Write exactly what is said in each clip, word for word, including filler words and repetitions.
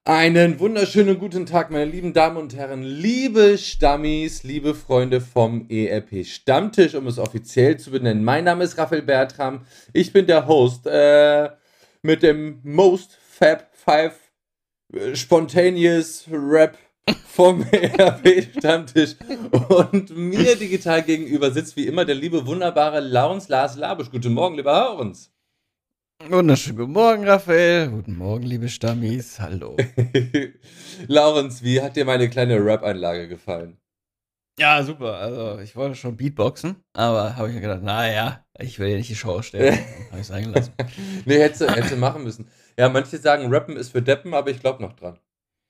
Einen wunderschönen guten Tag, meine lieben Damen und Herren, liebe Stammis, liebe Freunde vom E R P Stammtisch, um es offiziell zu benennen. Mein Name ist Raphael Bertram, ich bin der Host äh, mit dem Most Fab Five äh, Spontaneous Rap vom E R P Stammtisch und mir digital gegenüber sitzt wie immer der liebe, wunderbare Laurens Lars Labusch. Guten Morgen, lieber Laurens. Wunderschönen guten Morgen, Raphael. Guten Morgen, liebe Stammis. Hallo. Laurens, wie hat dir meine kleine Rap-Einlage gefallen? Ja, super. Also, ich wollte schon Beatboxen, aber habe ich mir gedacht, naja, ich will ja nicht die Show stellen. Dann habe ich es eingelassen. Nee, hättest du, hättest du machen müssen. Ja, manche sagen, Rappen ist für Deppen, aber ich glaube noch dran.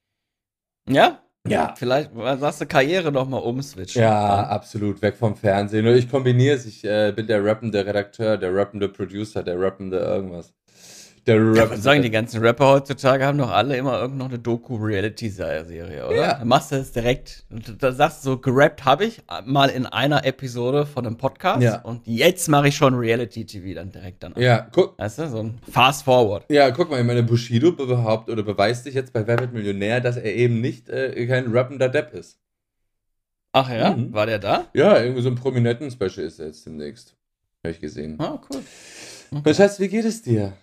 Ja? Ja. Vielleicht sagst du Karriere nochmal umswitchen. Ja, Dann. absolut. Weg vom Fernsehen. Nur ich kombiniere es. Ich äh, bin der rappende Redakteur, der rappende Producer, der rappende irgendwas. Der Ja, rappende. was sagen die ganzen Rapper heutzutage, haben doch alle immer irgend noch eine Doku-Reality-Serie, oder? Ja. Dann machst du das direkt. Und da sagst du so, gerappt habe ich mal in einer Episode von einem Podcast. Ja. Und jetzt mache ich schon Reality-T V dann direkt danach. Ja, guck. Weißt du, so ein Fast-Forward. Ja, guck mal, ich meine, Bushido behauptet oder beweist sich jetzt bei Wer wird Millionär, dass er eben nicht äh, kein rappender Depp ist. Ach ja? Mhm. War der da? Ja, irgendwie so ein prominenten Special ist er jetzt demnächst. Habe ich gesehen. Ah, cool. Okay. Schatz, wie geht es dir?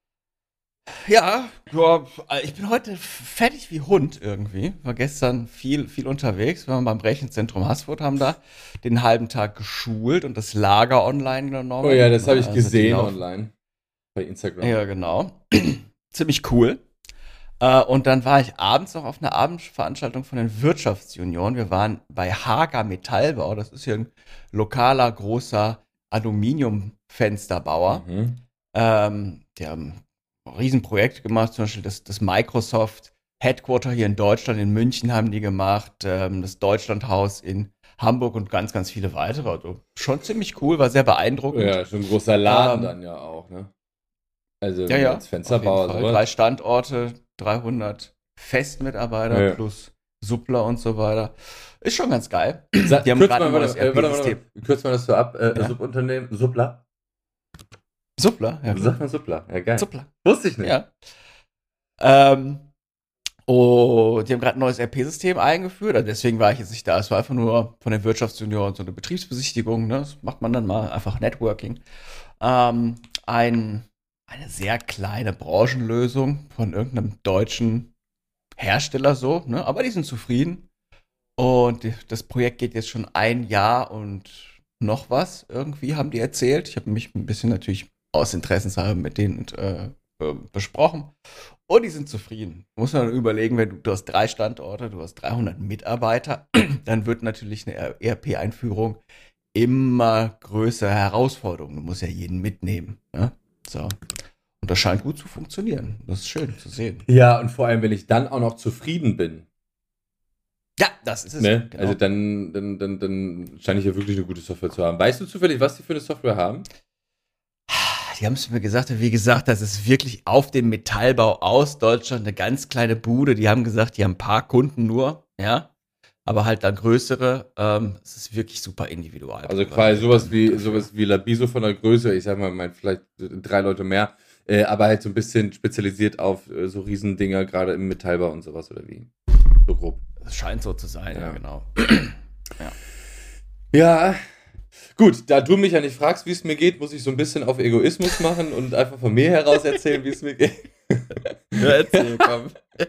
Ja, ja, ich bin heute fertig wie Hund irgendwie. War gestern viel, viel unterwegs. Wir waren beim Rechenzentrum Haßfurt, haben da den halben Tag geschult und das Lager online genommen. Oh ja, das habe ich Also gesehen die online. Bei Instagram. Ja, genau. Ziemlich cool. Äh, und dann war ich abends noch auf einer Abendveranstaltung von den Wirtschaftsjunioren. Wir waren bei Hager Metallbau. Das ist hier ein lokaler, großer Aluminiumfensterbauer. Mhm. Ähm, die haben ein Riesenprojekt gemacht, zum Beispiel das, das Microsoft Headquarter hier in Deutschland, in München haben die gemacht, ähm, das Deutschlandhaus in Hamburg und ganz, ganz viele weitere. Also schon ziemlich cool, war sehr beeindruckend. Ja, schon ein großer Laden Ähm, dann ja auch, ne? Also Ja, ja, als Fensterbauer. auf jeden Fall. Sowas. Drei Standorte, dreihundert Festmitarbeiter Ja. plus Suppler und so weiter. Ist schon ganz geil. Sa Die haben kürz gerade mal, ein neues warte, äh, warte, warte, E R P-System. kürz mal das so ab. Äh, Ja. Subunternehmen, Suppler? Suppler, ja. Sag mal Suppler. Ja, geil. Suppler, Wusste ich nicht. ja. Ähm, und die haben gerade ein neues E R P-System eingeführt. Also deswegen war ich jetzt nicht da. Es war einfach nur von den Wirtschaftsjunioren so eine Betriebsbesichtigung. Ne? Das macht man dann mal einfach Networking. Ähm, ein, eine sehr kleine Branchenlösung von irgendeinem deutschen Hersteller so, ne? Aber die sind zufrieden. Und die, das Projekt geht jetzt schon ein Jahr und noch was irgendwie, haben die erzählt. Ich habe mich ein bisschen natürlich aus Interessenshalber mit denen äh, äh, besprochen. Und die sind zufrieden. Muss man überlegen, wenn du, du hast drei Standorte, du hast dreihundert Mitarbeiter, dann wird natürlich eine E R P-Einführung immer größere Herausforderung. Du musst ja jeden mitnehmen. Ne? So. Und das scheint gut zu funktionieren. Das ist schön zu sehen. Ja, und vor allem, wenn ich dann auch noch zufrieden bin. Ja, das ist es. Ne? Genau. Also dann, dann, dann, dann scheine ich ja wirklich eine gute Software zu haben. Weißt du zufällig, was die für eine Software haben? Die haben es mir gesagt, wie gesagt, das ist wirklich auf den Metallbau aus Deutschland eine ganz kleine Bude. Die haben gesagt, die haben ein paar Kunden nur, ja, aber halt dann größere. Ähm, es ist wirklich super individual. Also quasi sowas wie sowas wie Labiso von der Größe, ich sag mal, mein, vielleicht drei Leute mehr, äh, aber halt so ein bisschen spezialisiert auf äh, so Riesendinger, gerade im Metallbau und sowas oder wie? So grob. Das scheint so zu sein, ja, Ja. ja genau. Ja. Ja, gut, da du mich ja nicht fragst, wie es mir geht, muss ich so ein bisschen auf Egoismus machen und einfach von mir heraus erzählen, wie es mir geht. Ja, erzähl, komm.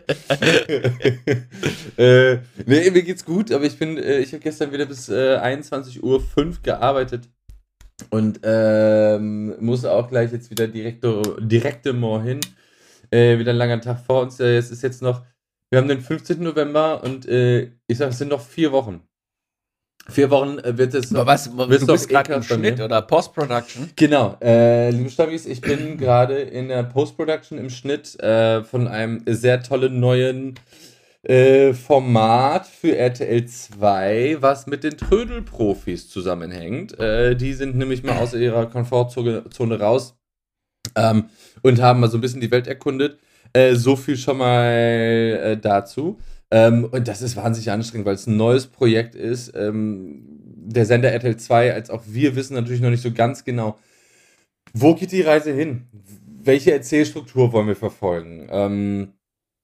äh, nee, mir geht's gut, aber ich bin, äh, ich habe gestern wieder bis äh, einundzwanzig Uhr fünf gearbeitet und ähm, muss auch gleich jetzt wieder direkt, direkte More hin. Äh, wieder ein langer Tag vor uns. Äh, es ist jetzt noch, wir haben den fünfzehnten November und äh, ich sag, es sind noch vier Wochen. Vier Wochen äh, wird es Aber was, du wirst du bist auf gerade im E-Cast bei Schnitt mir. oder Post-Production? Genau, äh, liebe Stabis, ich bin gerade in der Post-Production im Schnitt äh, von einem sehr tollen neuen äh, Format für R T L zwei, was mit den Trödelprofis zusammenhängt. Äh, die sind nämlich mal aus ihrer Komfortzone Zone raus ähm, und haben mal so ein bisschen die Welt erkundet. Äh, so viel schon mal äh, dazu. Ähm, und das ist wahnsinnig anstrengend, weil es ein neues Projekt ist. Ähm, der Sender R T L zwei, als auch wir, wissen natürlich noch nicht so ganz genau, wo geht die Reise hin? Welche Erzählstruktur wollen wir verfolgen? Ähm,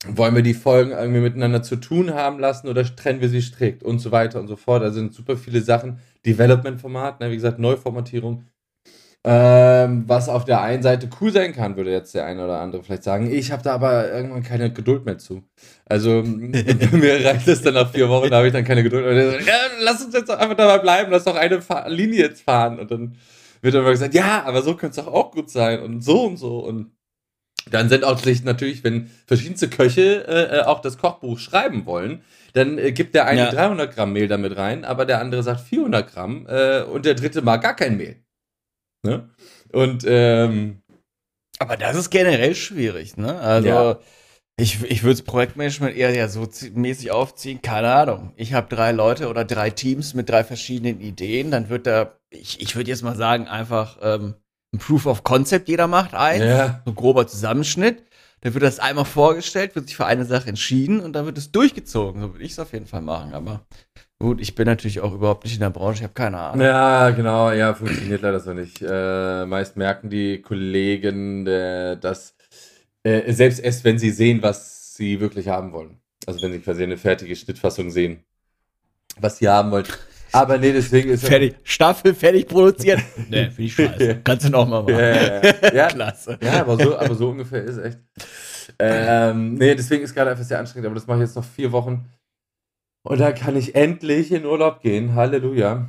wollen wir die Folgen irgendwie miteinander zu tun haben lassen oder trennen wir sie strikt und so weiter und so fort. Da sind super viele Sachen. Development-Format, ne, wie gesagt, Neuformatierung. Ähm, was auf der einen Seite cool sein kann, würde jetzt der eine oder andere vielleicht sagen. Ich habe da aber irgendwann keine Geduld mehr zu. Also mir reicht es dann nach vier Wochen, da habe ich dann keine Geduld mehr. So, ja, lass uns jetzt einfach dabei bleiben, lass doch eine Fa- Linie jetzt fahren. Und dann wird immer gesagt, ja, aber so könnte es doch auch gut sein und so und so. Und dann sind auch sich natürlich, wenn verschiedenste Köche äh, auch das Kochbuch schreiben wollen, dann äh, gibt der eine Ja. dreihundert Gramm Mehl damit rein, aber der andere sagt vierhundert Gramm äh, und der dritte mag gar kein Mehl. Ne? Und ähm, Aber das ist generell schwierig, ne? Also, Ja. ich, ich würde das Projektmanagement eher ja so zi- mäßig aufziehen, keine Ahnung. Ich habe drei Leute oder drei Teams mit drei verschiedenen Ideen, dann wird da, ich, ich würde jetzt mal sagen, einfach ähm, ein Proof of Concept, jeder macht eins, Ja. so ein grober Zusammenschnitt. Dann wird das einmal vorgestellt, wird sich für eine Sache entschieden und dann wird es durchgezogen. So würde ich es auf jeden Fall machen. Aber gut, ich bin natürlich auch überhaupt nicht in der Branche, ich habe keine Ahnung. Ja, genau, ja, funktioniert leider so nicht. Äh, meist merken die Kollegen, äh, dass äh, selbst erst, wenn sie sehen, was sie wirklich haben wollen. Also wenn sie quasi eine fertige Schnittfassung sehen, was sie haben wollen. Aber nee, deswegen ist Fertig, Staffel fertig produziert. Nee, finde ich scheiße. Kannst du noch mal machen. Ja, ja, ja. Ja. Klasse. Ja, aber so, aber so ungefähr ist echt. Ähm, nee, deswegen ist gerade einfach sehr anstrengend, aber das mache ich jetzt noch vier Wochen. Und da kann ich endlich in Urlaub gehen. Halleluja.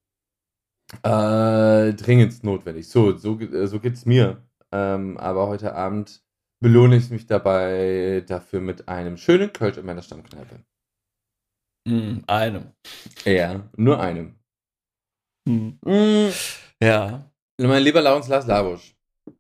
Äh, dringend notwendig. So, so, ge- so geht's mir. Ähm, aber heute Abend belohne ich mich dabei dafür mit einem schönen Kölsch in meiner Stammkneipe. Hm, einem. Ja, nur einem. Hm. Mm, Ja. mein lieber Laurens Lars Labusch,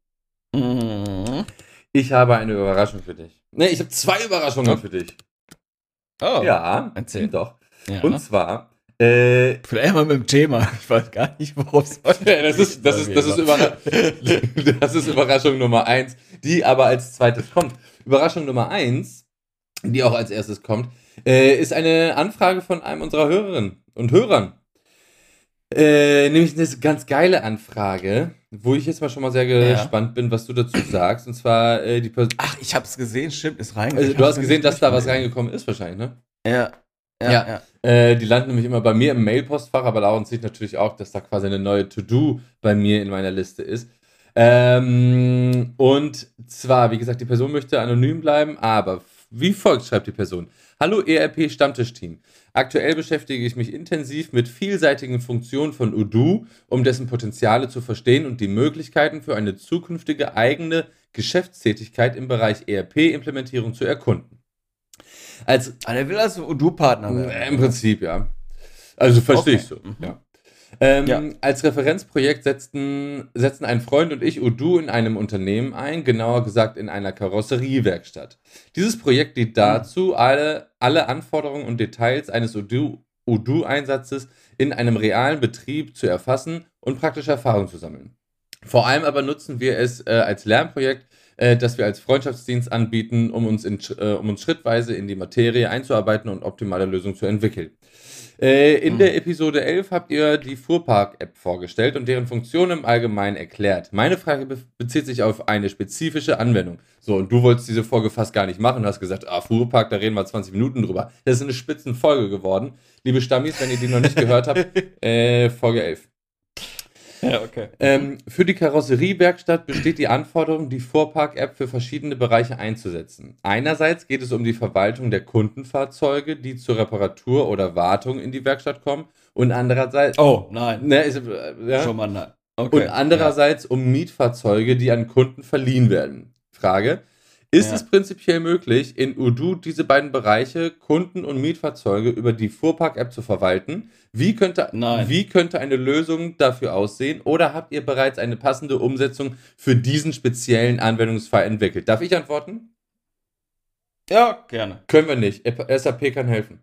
Mhm. ich habe eine Überraschung für dich. Ne, ich habe zwei Überraschungen Oh. für dich. Oh. Ja, Erzähl. doch. Ja. Und zwar, äh, Vielleicht mal mit dem Thema. Ich weiß gar nicht, worum es heute das ist, das ist, das ist, Überra das ist Überraschung Nummer eins, die aber als zweites kommt. Überraschung Nummer eins, die auch als erstes kommt, äh, ist eine Anfrage von einem unserer Hörerinnen und Hörern. Äh, nämlich eine ganz geile Anfrage, wo ich jetzt mal schon mal sehr Ja. gespannt bin, was du dazu sagst. Und zwar äh, die Person. Ach, ich hab's gesehen, stimmt, ist reingekommen. Also, du hast gesehen, dass da was reingekommen ist, wahrscheinlich, ne? Ja. Ja, Ja. ja. Äh, die landen nämlich immer bei mir im Mailpostfach, aber Laurens sieht natürlich auch, dass da quasi eine neue To-Do bei mir in meiner Liste ist. Ähm, und zwar, wie gesagt, die Person möchte anonym bleiben, aber wie folgt schreibt die Person. Hallo E R P-Stammtischteam. Aktuell beschäftige ich mich intensiv mit vielseitigen Funktionen von Odoo, um dessen Potenziale zu verstehen und die Möglichkeiten für eine zukünftige eigene Geschäftstätigkeit im Bereich E R P-Implementierung zu erkunden. Als Ah, der will also Odoo-Partner werden. Äh, Im Prinzip, ja. Also verstehe Okay. ich so. Mhm. Ja. Ähm, Ja. Als Referenzprojekt setzten, setzten ein Freund und ich Odoo in einem Unternehmen ein, genauer gesagt in einer Karosseriewerkstatt. Dieses Projekt dient dazu, alle, alle Anforderungen und Details eines Odoo, Odoo-Einsatzes in einem realen Betrieb zu erfassen und praktische Erfahrungen zu sammeln. Vor allem aber nutzen wir es äh, als Lernprojekt, äh, das wir als Freundschaftsdienst anbieten, um uns, in, äh, um uns schrittweise in die Materie einzuarbeiten und optimale Lösungen zu entwickeln. Äh, in Mhm. der Episode elf habt ihr die Fuhrpark-App vorgestellt und deren Funktionen im Allgemeinen erklärt. Meine Frage be bezieht sich auf eine spezifische Anwendung. So, und du wolltest diese Folge fast gar nicht machen, hast gesagt, ah, Fuhrpark, da reden wir zwanzig Minuten drüber. Das ist eine Spitzenfolge geworden. Liebe Stammis, wenn ihr die noch nicht gehört habt, äh, Folge elf. Ja, okay. Ähm, für die Karosseriewerkstatt besteht die Anforderung, die Fuhrpark-App für verschiedene Bereiche einzusetzen. Einerseits geht es um die Verwaltung der Kundenfahrzeuge, die zur Reparatur oder Wartung in die Werkstatt kommen, und andererseits, Oh, nein. ne, ist, äh, ja, Schon mal nein. Okay. und andererseits um Mietfahrzeuge, die an Kunden verliehen werden. Frage: Ist Ja. es prinzipiell möglich, in Odoo diese beiden Bereiche, Kunden und Mietfahrzeuge, über die Fuhrpark-App zu verwalten? Wie könnte, Nein. wie könnte eine Lösung dafür aussehen? Oder habt ihr bereits eine passende Umsetzung für diesen speziellen Anwendungsfall entwickelt? Darf ich antworten? Ja, ja, gerne. Können wir nicht. S A P kann helfen.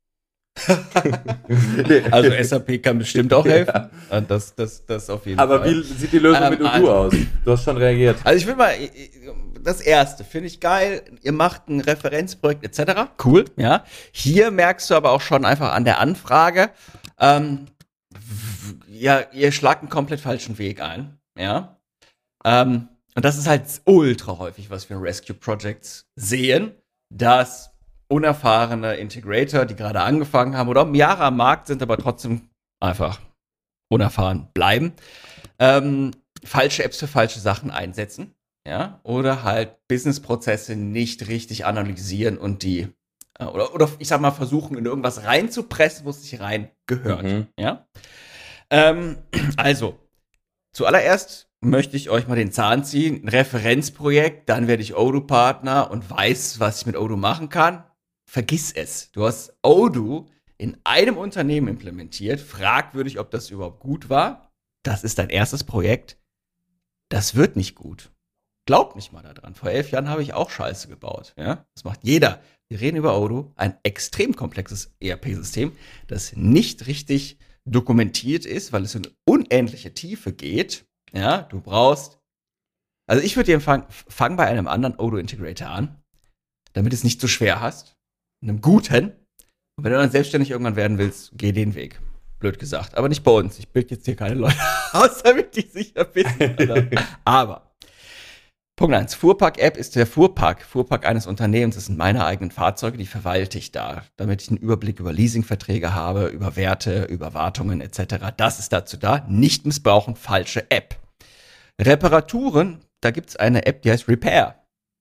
Nee. Also S A P kann bestimmt auch helfen. Ja. Das, das, das auf jeden Aber Fall. wie sieht die Lösung Ähm, mit Odoo also- aus? Du hast schon reagiert. Also ich will mal, das erste, finde ich geil, ihr macht ein Referenzprojekt et cetera. Cool, ja. Hier merkst du aber auch schon einfach an der Anfrage, ähm, w- ja, ihr schlagt einen komplett falschen Weg ein, ja. Ähm, und das ist halt ultra häufig, was wir in Rescue Projects sehen. dass unerfahrene Integrator, die gerade angefangen haben oder Jahre am Markt sind, aber trotzdem einfach unerfahren bleiben, ähm, falsche Apps für falsche Sachen einsetzen, ja, oder halt Businessprozesse nicht richtig analysieren und die, äh, oder, oder ich sag mal, versuchen, in irgendwas reinzupressen, wo es nicht rein gehört, mhm. ja. Ähm, also, zuallererst möchte ich euch mal den Zahn ziehen, ein Referenzprojekt, dann werde ich Odoo-Partner und weiß, was ich mit Odoo machen kann. Vergiss es. Du hast Odoo in einem Unternehmen implementiert, fragwürdig, ob das überhaupt gut war. Das ist dein erstes Projekt. Das wird nicht gut. Glaub nicht mal daran. Vor elf Jahren habe ich auch Scheiße gebaut. Ja? Das macht jeder. Wir reden über Odoo, ein extrem komplexes E R P-System, das nicht richtig dokumentiert ist, weil es in unendliche Tiefe geht. Ja, du brauchst, also ich würde dir empfehlen, fang bei einem anderen Odoo-Integrator an, damit es nicht so schwer hast. Einem guten. Und wenn du dann selbstständig irgendwann werden willst, geh den Weg. Blöd gesagt. Aber nicht bei uns. Ich bilde jetzt hier keine Leute aus, damit die sicher wissen. Aber Punkt eins. Fuhrpark-App ist der Fuhrpark. Fuhrpark eines Unternehmens. Das sind meine eigenen Fahrzeuge, die verwalte ich da, damit ich einen Überblick über Leasingverträge habe, über Werte, über Wartungen et cetera. Das ist dazu da. Nicht missbrauchen, falsche App. Reparaturen, da gibt es eine App, die heißt Repair.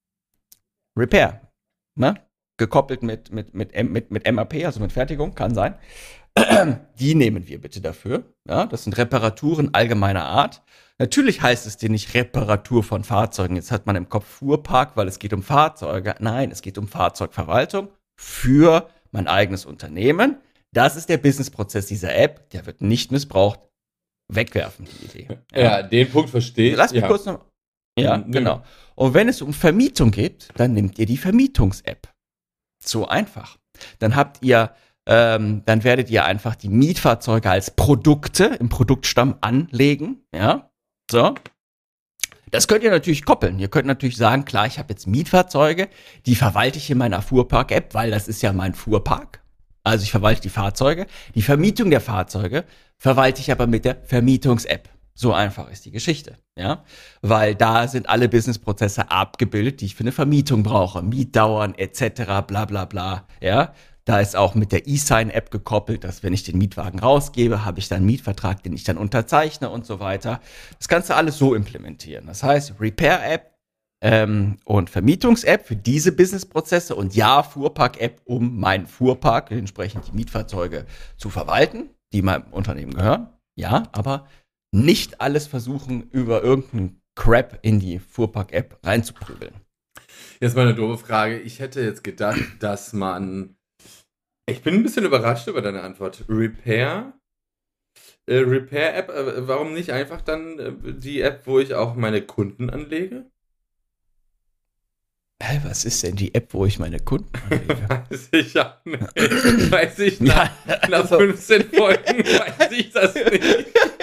Repair. Ne? Gekoppelt mit, mit, mit, mit, mit M A P, also mit Fertigung, kann sein. Die nehmen wir bitte dafür. Ja, das sind Reparaturen allgemeiner Art. Natürlich heißt es dir nicht Reparatur von Fahrzeugen. Jetzt hat man im Kopf Fuhrpark, weil es geht um Fahrzeuge. Nein, es geht um Fahrzeugverwaltung für mein eigenes Unternehmen. Das ist der Businessprozess dieser App. Der wird nicht missbraucht. Wegwerfen, die Idee. Ja, ja, den Punkt verstehe ich. Lass mich ja. kurz noch. Ja, mhm, genau. Und wenn es um Vermietung geht, dann nehmt ihr die Vermietungs-App. So einfach. Dann habt ihr, ähm, dann werdet ihr einfach die Mietfahrzeuge als Produkte im Produktstamm anlegen. Ja, so. Das könnt ihr natürlich koppeln. Ihr könnt natürlich sagen, klar, ich habe jetzt Mietfahrzeuge, die verwalte ich in meiner Fuhrpark-App, weil das ist ja mein Fuhrpark. Also ich verwalte die Fahrzeuge. Die Vermietung der Fahrzeuge verwalte ich aber mit der Vermietungs-App. So einfach ist die Geschichte, ja, weil da sind alle Businessprozesse abgebildet, die ich für eine Vermietung brauche, Mietdauern et cetera, bla bla bla, ja. Da ist auch mit der E-Sign-App gekoppelt, dass wenn ich den Mietwagen rausgebe, habe ich dann einen Mietvertrag, den ich dann unterzeichne und so weiter. Das kannst du alles so implementieren. Das heißt, Repair-App ähm, und Vermietungs-App für diese Businessprozesse und ja, Fuhrpark-App, um meinen Fuhrpark, entsprechend die Mietfahrzeuge zu verwalten, die meinem Unternehmen gehören. Ja, aber nicht alles versuchen, über irgendeinen Crap in die Fuhrpark-App reinzuprügeln. Jetzt mal eine doofe Frage. Ich hätte jetzt gedacht, dass man... Ich bin ein bisschen überrascht über deine Antwort. Repair? Äh, Repair-App? Äh, warum nicht einfach dann äh, die App, wo ich auch meine Kunden anlege? Hä, was ist denn die App, wo ich meine Kunden anlege? Weiß ich auch nicht. Weiß ich nach, nach fünfzehn Folgen weiß ich das nicht.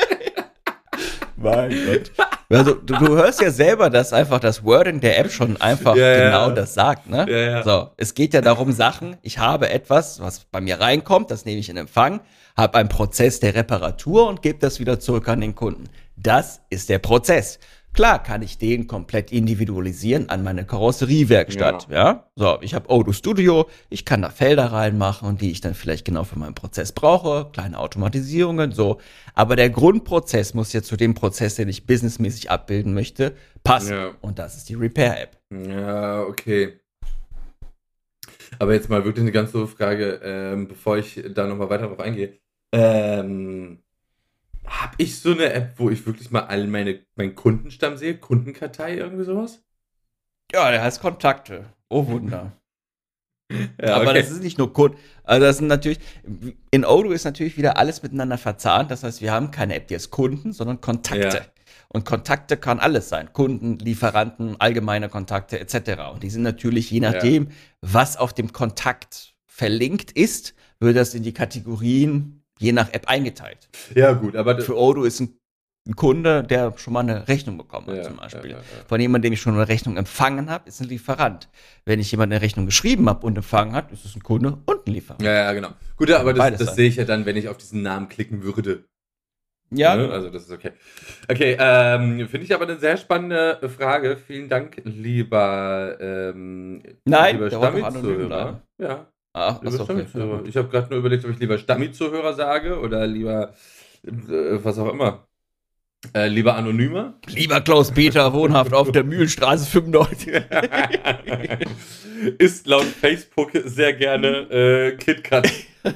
Mein Gott. Also, du, du hörst ja selber, dass einfach das Wording der App schon einfach ja, genau ja. das sagt, ne? Ja, ja. So, es geht ja darum, Sachen, ich habe etwas, was bei mir reinkommt, das nehme ich in Empfang, habe einen Prozess der Reparatur und gebe das wieder zurück an den Kunden. Das ist der Prozess. Klar kann ich den komplett individualisieren an meine Karosseriewerkstatt, ja. ja? So, ich habe Odoo Studio, ich kann da Felder reinmachen, die ich dann vielleicht genau für meinen Prozess brauche, kleine Automatisierungen, so. Aber der Grundprozess muss ja zu dem Prozess, den ich businessmäßig abbilden möchte, passen. Ja. Und das ist die Repair-App. Ja, okay. Aber jetzt mal wirklich eine ganz doofe Frage, ähm, bevor ich da nochmal weiter drauf eingehe. Ähm... Habe ich so eine App, wo ich wirklich mal all meine meinen Kundenstamm sehe? Kundenkartei, irgendwie sowas? Ja, der heißt Kontakte. Oh Wunder. Ja, aber okay. Das ist nicht nur Kunden. Also das sind natürlich, in Odoo ist natürlich wieder alles miteinander verzahnt. Das heißt, wir haben keine App, die heißt Kunden, sondern Kontakte. Ja. Und Kontakte kann alles sein. Kunden, Lieferanten, allgemeine Kontakte et cetera. Und die sind natürlich, je nachdem, ja. was auf dem Kontakt verlinkt ist, wird das in die Kategorien je nach App eingeteilt. Ja, gut, aber für Odoo ist ein, ein Kunde, der schon mal eine Rechnung bekommen hat, ja, zum Beispiel. Ja, ja, ja. Von jemandem, dem ich schon eine Rechnung empfangen habe, ist ein Lieferant. Wenn ich jemandem eine Rechnung geschrieben habe und empfangen hat, ist es ein Kunde und ein Lieferant. Ja, ja, genau. Gut, aber das, das sehe ich ja dann, wenn ich auf diesen Namen klicken würde. Ja, Ne? genau. Also das ist okay. Okay, ähm, finde ich aber eine sehr spannende Frage. Vielen Dank, lieber, ähm, Nein, lieber der wollte doch anonym bleiben. Stammi-Zuhörer. Ja, Ach, lieber achso, okay. Ja, Stammi-Zuhörer. gut. Ich habe gerade nur überlegt, ob ich lieber Stammi-Zuhörer sage oder lieber, äh, was auch immer. Äh, lieber Anonymer. Lieber Klaus-Peter, wohnhaft auf der Mühlenstraße fünfundneunzig. Ist laut Facebook sehr gerne äh, KitKat.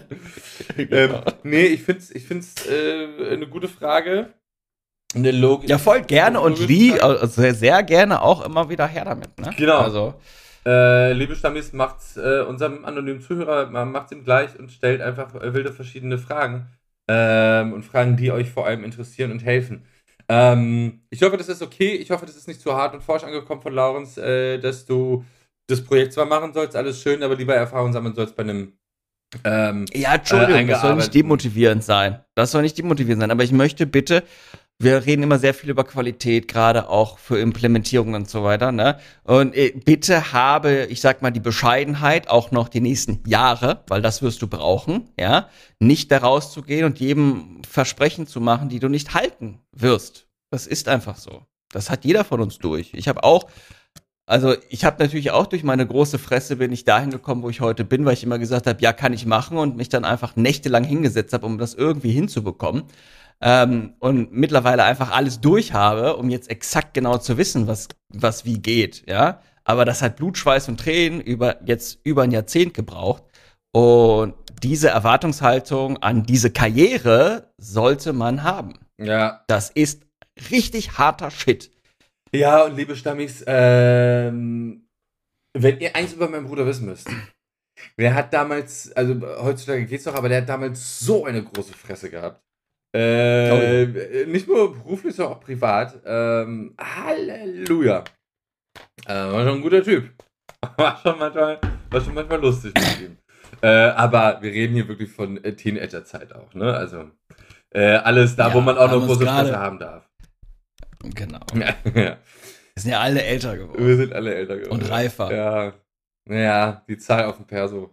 ähm, Genau. nee, ich finde es ich find's, äh, eine gute Frage. Eine Log Ja, voll gerne und logische lieb, Frage. also sehr, sehr gerne auch immer wieder her damit, ne? Genau. Also, Äh, liebe Stammis, macht's äh, unserem anonymen Zuhörer, ma- macht's ihm gleich und stellt einfach äh, wilde verschiedene Fragen. Ähm, und Fragen, die euch vor allem interessieren und helfen. Ähm, ich hoffe, das ist okay. Ich hoffe, das ist nicht zu hart und forsch angekommen von Laurens, äh, dass du das Projekt zwar machen sollst, alles schön, aber lieber Erfahrung sammeln sollst bei einem ähm, ja, äh, Entschuldigung, das soll nicht eingearbeiteten. demotivierend sein. Das soll nicht demotivierend sein, aber ich möchte bitte, wir reden immer sehr viel über Qualität, gerade auch für Implementierung und so weiter, ne? Und äh, bitte habe, ich sag mal, die Bescheidenheit auch noch die nächsten Jahre, weil das wirst du brauchen, ja, nicht da rauszugehen und jedem Versprechen zu machen, die du nicht halten wirst. Das ist einfach so. Das hat jeder von uns durch. Ich habe auch Also ich habe natürlich auch durch meine große Fresse bin ich dahin gekommen, wo ich heute bin, weil ich immer gesagt habe, ja, kann ich machen und mich dann einfach nächtelang hingesetzt habe, um das irgendwie hinzubekommen. Ähm, und mittlerweile einfach alles durch habe, um jetzt exakt genau zu wissen, was, was wie geht, ja. Aber das hat Blut, Schweiß und Tränen über jetzt über ein Jahrzehnt gebraucht. Und diese Erwartungshaltung an diese Karriere sollte man haben. Ja. Das ist richtig harter Shit. Ja, und liebe Stammis, ähm, wenn ihr eins über meinen Bruder wissen müsst, der hat damals, also heutzutage geht's doch, aber der hat damals so eine große Fresse gehabt. Äh, Oh nicht nur beruflich, sondern auch privat. Ähm, Halleluja. Äh, war schon ein guter Typ. War schon manchmal, war schon manchmal lustig mit ihm. Äh, aber wir reden hier wirklich von äh, Teenagerzeit auch, ne? Also äh, alles da, ja, wo man auch haben noch uns große Fresse gerade- haben darf. Genau. Ja, ja. Wir sind ja alle älter Wir geworden. sind alle älter geworden. Und reifer. Ja. Naja, die Zahl auf dem Perso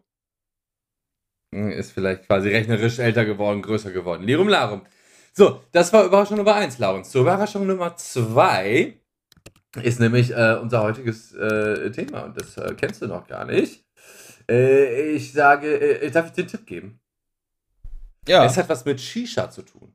hm, ist vielleicht quasi rechnerisch älter geworden, größer geworden. Lirum Larum. So, das war Überraschung Nummer eins, Laurens. Zur Überraschung Nummer zwei ist nämlich äh, unser heutiges äh, Thema und das äh, kennst du noch gar nicht. Äh, ich sage, äh, darf ich dir einen Tipp geben? Ja. Es hat was mit Shisha zu tun.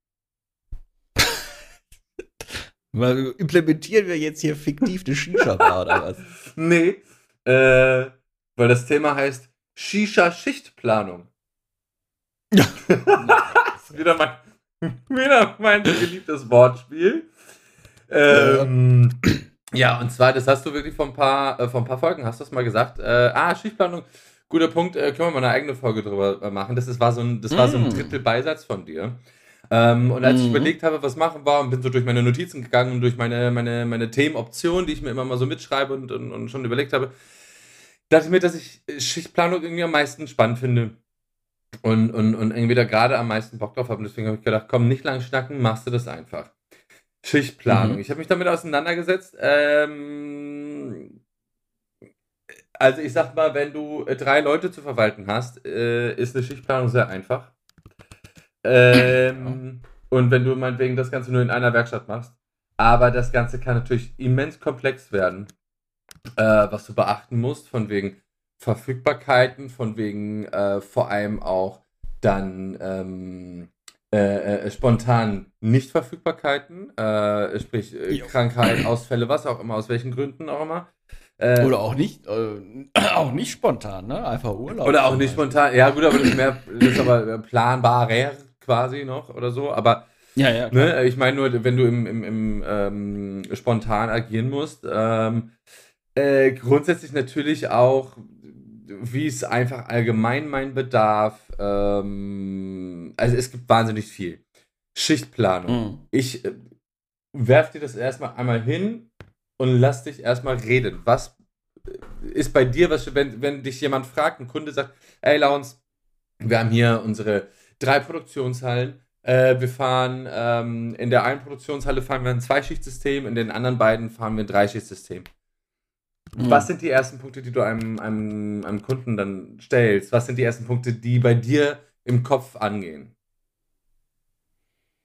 Weil implementieren wir jetzt hier fiktiv eine Shisha-Bar oder was? Nee, äh, weil das Thema heißt Shisha-Schichtplanung. Ja. wieder, mein, wieder mein geliebtes Wortspiel. Ähm, ja, und zwar, das hast du wirklich vor ein paar, äh, vor ein paar Folgen, hast du es mal gesagt. Äh, ah, Schichtplanung, guter Punkt, äh, können wir mal eine eigene Folge drüber äh, machen. Das, ist, war so ein, das war so ein Mm. Drittel Beisatz von dir. Ähm, und als ich Mhm. überlegt habe, was machen wir, und bin so durch meine Notizen gegangen und durch meine, meine, meine Themenoptionen, die ich mir immer mal so mitschreibe und, und, und schon überlegt habe, dachte ich mir, dass ich Schichtplanung irgendwie am meisten spannend finde. Und, und, und irgendwie da gerade am meisten Bock drauf habe. Und deswegen habe ich gedacht, komm, nicht lang schnacken, machst du das einfach. Schichtplanung. Mhm. Ich habe mich damit auseinandergesetzt. Ähm, also ich sag mal, wenn du äh, drei Leute zu verwalten hast, äh, ist eine Schichtplanung sehr einfach. Ähm, und wenn du meinetwegen das Ganze nur in einer Werkstatt machst. Aber das Ganze kann natürlich immens komplex werden, äh, was du beachten musst, von wegen Verfügbarkeiten, von wegen äh, vor allem auch dann ähm, äh, äh, spontan Nichtverfügbarkeiten, äh, sprich äh, Jo. Krankheit, Ausfälle, was auch immer, aus welchen Gründen auch immer. Äh, Oder auch nicht, äh, auch nicht spontan, ne? Einfach Urlaub. Oder auch zum nicht Beispiel. spontan. Ja, gut, aber das ist mehr, das ist aber planbarer quasi noch oder so. Aber Ja, ja, klar. ne, ich meine nur, wenn du im, im, im ähm, spontan agieren musst, ähm, äh, grundsätzlich natürlich auch, wie es einfach allgemein mein Bedarf, ähm, also es gibt wahnsinnig viel. Schichtplanung. Mhm. Ich äh, werf dir das erstmal einmal hin und lass dich erstmal reden. Was ist bei dir, was, wenn, wenn dich jemand fragt, ein Kunde sagt, ey Laurens, wir haben hier unsere drei Produktionshallen, äh, wir fahren, ähm, in der einen Produktionshalle fahren wir ein Zweischichtsystem, in den anderen beiden fahren wir ein Dreischichtsystem. Mhm. Was sind die ersten Punkte, die du einem, einem, einem Kunden dann stellst? Was sind die ersten Punkte, die bei dir im Kopf angehen?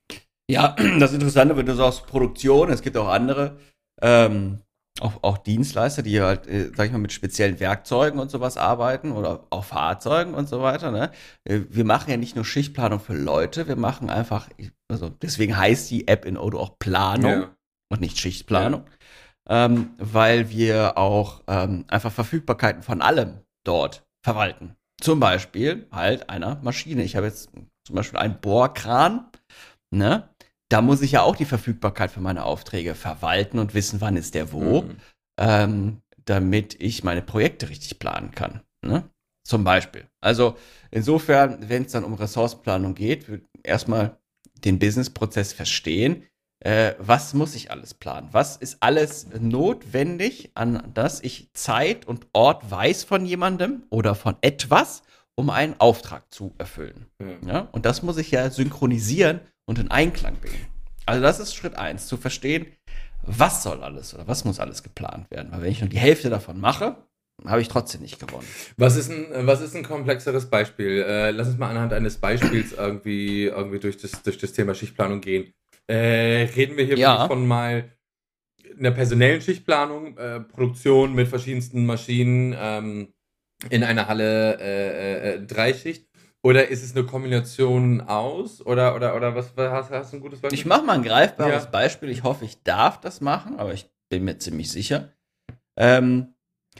Ja, das Interessante, wenn du sagst Produktion, es gibt auch andere, ähm, auch, auch Dienstleister, die halt, äh, sag ich mal, mit speziellen Werkzeugen und sowas arbeiten oder auch Fahrzeugen und so weiter. Ne? Äh, Wir machen ja nicht nur Schichtplanung für Leute, wir machen einfach, also deswegen heißt die App in Odoo auch Planung Ja, und nicht ja. Schichtplanung, ähm, weil wir auch ähm, einfach Verfügbarkeiten von allem dort verwalten. Zum Beispiel halt einer Maschine. Ich habe jetzt zum Beispiel einen Bohrkran, ne? Da muss ich ja auch die Verfügbarkeit für meine Aufträge verwalten und wissen, wann ist der wo, Mhm. ähm, damit ich meine Projekte richtig planen kann. Ne? Zum Beispiel. Also insofern, wenn es dann um Ressourcenplanung geht, wird erstmal den Businessprozess verstehen. Äh, was muss ich alles planen? Was ist alles notwendig, an das ich Zeit und Ort weiß von jemandem oder von etwas, um einen Auftrag zu erfüllen? Ja. Ja? Und das muss ich ja synchronisieren und in Einklang bringen. Also das ist Schritt eins, zu verstehen, was soll alles oder was muss alles geplant werden. Weil wenn ich nur die Hälfte davon mache, habe ich trotzdem nicht gewonnen. Was ist ein, was ist ein komplexeres Beispiel? Äh, lass uns mal anhand eines Beispiels irgendwie, irgendwie durch das, durch das Thema Schichtplanung gehen. Äh, reden wir hier wirklich Ja, von mal einer personellen Schichtplanung, äh, Produktion mit verschiedensten Maschinen ähm, in einer Halle äh, äh, Dreischicht? Oder ist es eine Kombination aus? Oder, oder, oder was hast, hast du ein gutes ich Beispiel? mache mal ein greifbares Ja. Beispiel. Ich hoffe, ich darf das machen, aber ich bin mir ziemlich sicher. Ähm,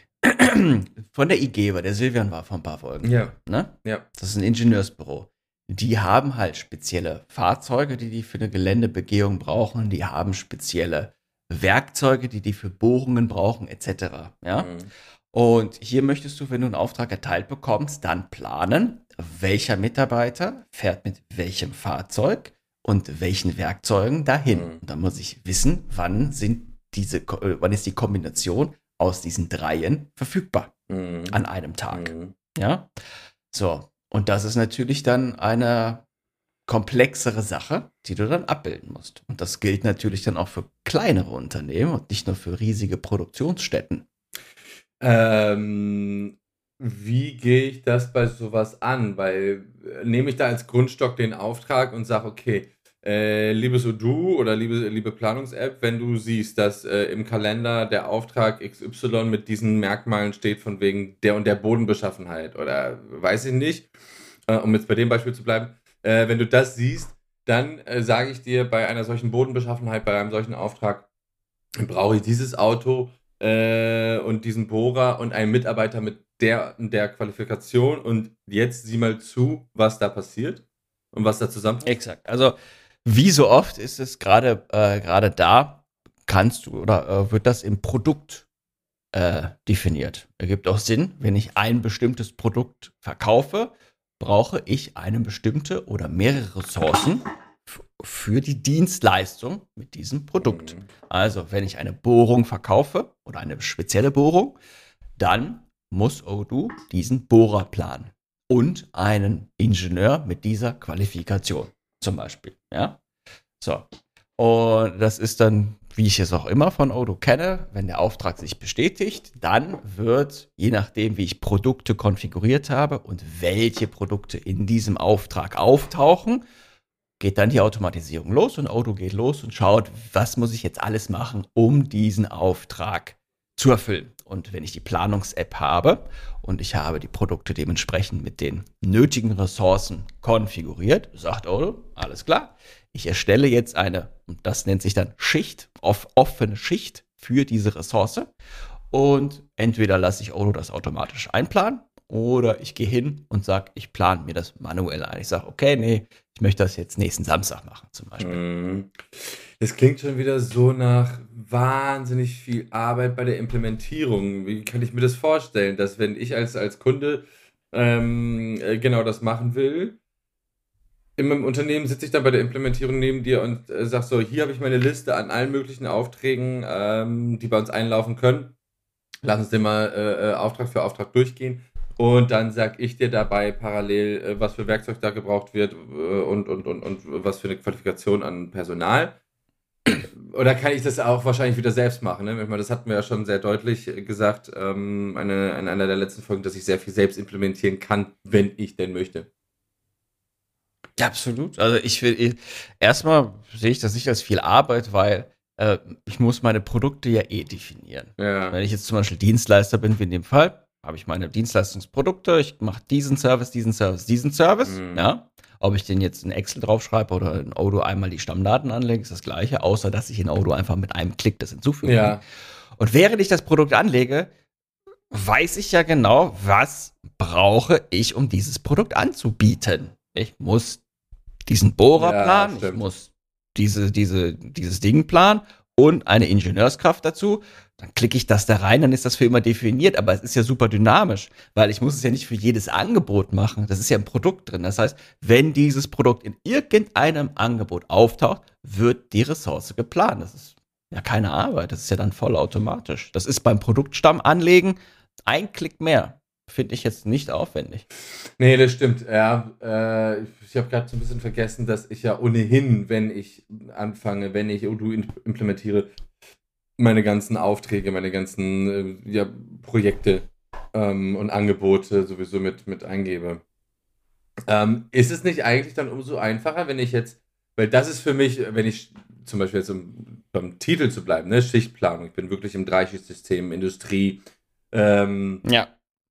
von der IGEWA, der Silvian war vor ein paar Folgen hier. Ja. Ne? Ja. Das ist ein Ingenieursbüro. Die haben halt spezielle Fahrzeuge, die die für eine Geländebegehung brauchen. Die haben spezielle Werkzeuge, die die für Bohrungen brauchen, et cetera. Ja? Mhm. Und hier möchtest du, wenn du einen Auftrag erteilt bekommst, dann planen, welcher Mitarbeiter fährt mit welchem Fahrzeug und welchen Werkzeugen dahin. Mhm. Und dann muss ich wissen, wann sind diese, äh, wann ist die Kombination aus diesen dreien verfügbar Mhm. an einem Tag. Mhm. Ja, so. Und das ist natürlich dann eine komplexere Sache, die du dann abbilden musst. Und das gilt natürlich dann auch für kleinere Unternehmen und nicht nur für riesige Produktionsstätten. Ähm, wie gehe ich das bei sowas an? Weil äh, nehme ich da als Grundstock den Auftrag und sage, okay, äh, liebes Odoo oder liebe, liebe Planungs-App, wenn du siehst, dass äh, im Kalender der Auftrag X Y mit diesen Merkmalen steht, von wegen der und der Bodenbeschaffenheit oder weiß ich nicht, äh, um jetzt bei dem Beispiel zu bleiben, äh, wenn du das siehst, dann äh, sage ich dir, bei einer solchen Bodenbeschaffenheit, bei einem solchen Auftrag, brauche ich dieses Auto äh, und diesen Bohrer und einen Mitarbeiter mit der und der Qualifikation und jetzt sieh mal zu, was da passiert und was da zusammenpasst. Exakt. Also, wie so oft ist es gerade äh, gerade da, kannst du oder äh, wird das im Produkt äh, definiert. Ergibt auch Sinn, wenn ich ein bestimmtes Produkt verkaufe, brauche ich eine bestimmte oder mehrere Ressourcen f- für die Dienstleistung mit diesem Produkt. Mhm. Also, wenn ich eine Bohrung verkaufe oder eine spezielle Bohrung, dann muss Odoo diesen Bohrer planen und einen Ingenieur mit dieser Qualifikation zum Beispiel. Ja, so. Und das ist dann, wie ich es auch immer von Odoo kenne, wenn der Auftrag sich bestätigt, dann wird, je nachdem, wie ich Produkte konfiguriert habe und welche Produkte in diesem Auftrag auftauchen, geht dann die Automatisierung los und Odoo geht los und schaut, was muss ich jetzt alles machen, um diesen Auftrag zu erfüllen. Und wenn ich die Planungs-App habe und ich habe die Produkte dementsprechend mit den nötigen Ressourcen konfiguriert, sagt Odoo, alles klar, ich erstelle jetzt eine, und das nennt sich dann Schicht, off, offene Schicht für diese Ressource. Und entweder lasse ich Odoo das automatisch einplanen oder ich gehe hin und sage, ich plane mir das manuell ein. Ich sage, okay, nee, ich möchte das jetzt nächsten Samstag machen, zum Beispiel. Mhm. Das klingt schon wieder so nach wahnsinnig viel Arbeit bei der Implementierung. Wie kann ich mir das vorstellen, dass wenn ich als, als Kunde ähm, äh, genau das machen will, in meinem Unternehmen sitze ich dann bei der Implementierung neben dir und äh, sag so, hier habe ich meine Liste an allen möglichen Aufträgen, ähm, die bei uns einlaufen können. Lass uns den mal äh, äh, Auftrag für Auftrag durchgehen. Und dann sag ich dir dabei parallel, äh, was für Werkzeug da gebraucht wird äh, und, und, und, und was für eine Qualifikation an Personal. Oder kann ich das auch wahrscheinlich wieder selbst machen? Ne? Ich meine, das hatten wir ja schon sehr deutlich äh, gesagt ähm, eine, in einer der letzten Folgen, dass ich sehr viel selbst implementieren kann, wenn ich denn möchte. Ja, absolut. Also ich will, ich, erstmal sehe ich das nicht als viel Arbeit, weil äh, ich muss meine Produkte ja eh definieren. Ja. Wenn ich jetzt zum Beispiel Dienstleister bin, wie in dem Fall, habe ich meine Dienstleistungsprodukte, ich mache diesen Service, diesen Service, diesen Service, Mhm. ja. Ob ich den jetzt in Excel draufschreibe oder in Odoo einmal die Stammdaten anlege, ist das gleiche, außer dass ich in Odoo einfach mit einem Klick das hinzufügen Ja. kann. Und während ich das Produkt anlege, weiß ich ja genau, was brauche ich, um dieses Produkt anzubieten. Ich muss diesen Bohrer Ja, planen, ich stimmt. muss diese, diese, dieses Ding planen und eine Ingenieurskraft dazu. Dann klicke ich das da rein, dann ist das für immer definiert, aber es ist ja super dynamisch, weil ich muss es ja nicht für jedes Angebot machen. Das ist ja ein Produkt drin. Das heißt, wenn dieses Produkt in irgendeinem Angebot auftaucht, wird die Ressource geplant. Das ist ja keine Arbeit, das ist ja dann vollautomatisch. Das ist beim Produktstamm anlegen ein Klick mehr. Finde ich jetzt nicht aufwendig. Nee, das stimmt. Ja, äh, ich habe gerade so ein bisschen vergessen, dass ich ja ohnehin, wenn ich anfange, wenn ich Odoo in- implementiere, meine ganzen Aufträge, meine ganzen äh, ja, Projekte ähm, und Angebote sowieso mit, mit eingebe. Ähm, ist es nicht eigentlich dann umso einfacher, wenn ich jetzt, weil das ist für mich, wenn ich zum Beispiel jetzt um, beim Titel zu bleiben, ne, Schichtplanung, ich bin wirklich im Dreischichtsystem, Industrie, ähm, Ja.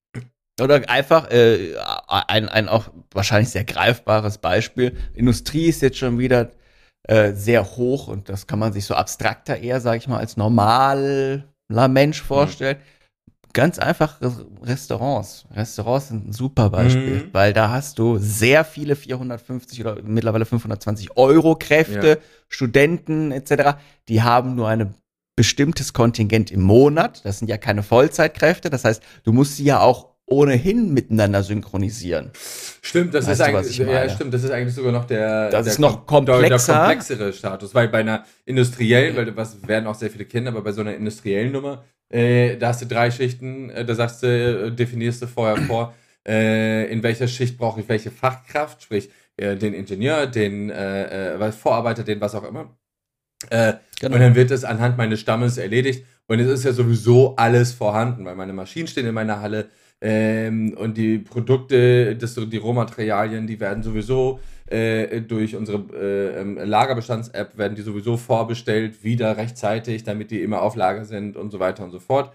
Oder einfach äh, ein, ein auch wahrscheinlich sehr greifbares Beispiel. Industrie ist jetzt schon wieder äh, sehr hoch und das kann man sich so abstrakter eher, sage ich mal, als normaler Mensch vorstellen. Ganz einfach Res- Restaurants. Restaurants sind ein super Beispiel, Mhm. weil da hast du sehr viele vierhundertfünfzig oder mittlerweile fünfhundertzwanzig Euro Kräfte, Ja. Studenten et cetera. Die haben nur ein bestimmtes Kontingent im Monat. Das sind ja keine Vollzeitkräfte. Das heißt, du musst sie ja auch ohnehin miteinander synchronisieren. Stimmt, das Weißt ist du, was eigentlich, ich ja, meine? stimmt, das ist eigentlich sogar noch der, Das der, ist noch kom- der, der komplexer. komplexere Status, weil bei einer industriellen, weil was werden auch sehr viele kennen, aber bei so einer industriellen Nummer, äh, da hast du drei Schichten, äh, da sagst du, äh, definierst du vorher vor, äh, in welcher Schicht brauche ich welche Fachkraft, sprich äh, den Ingenieur, den äh, äh, was- Vorarbeiter, den was auch immer. Äh, Genau. Und dann wird es anhand meines Stammes erledigt. Und es ist ja sowieso alles vorhanden, weil meine Maschinen stehen in meiner Halle ähm, und die Produkte, das, die Rohmaterialien, die werden sowieso äh, durch unsere äh, ähm, Lagerbestands-App werden die sowieso vorbestellt, wieder rechtzeitig, damit die immer auf Lager sind und so weiter und so fort.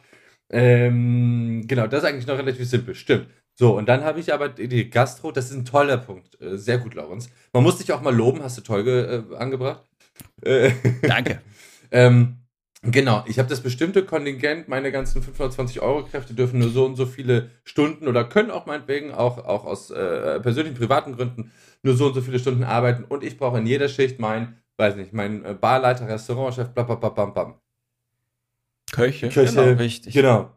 Ähm, genau, das ist eigentlich noch relativ simpel, stimmt. So, und dann habe ich aber die die Gastro, das ist ein toller Punkt. Äh, sehr gut, Laurens. Man muss dich auch mal loben, hast du toll ge, äh, angebracht. Äh, Danke. ähm, genau, ich habe das bestimmte Kontingent, meine ganzen fünfhundertzwanzig Euro Kräfte dürfen nur so und so viele Stunden oder können auch meinetwegen auch, auch aus äh, persönlichen, privaten Gründen nur so und so viele Stunden arbeiten und ich brauche in jeder Schicht mein, weiß nicht, mein äh, Barleiter, Restaurantchef, bla bla bla bam bam. Köche. Köche, Genau, richtig. genau.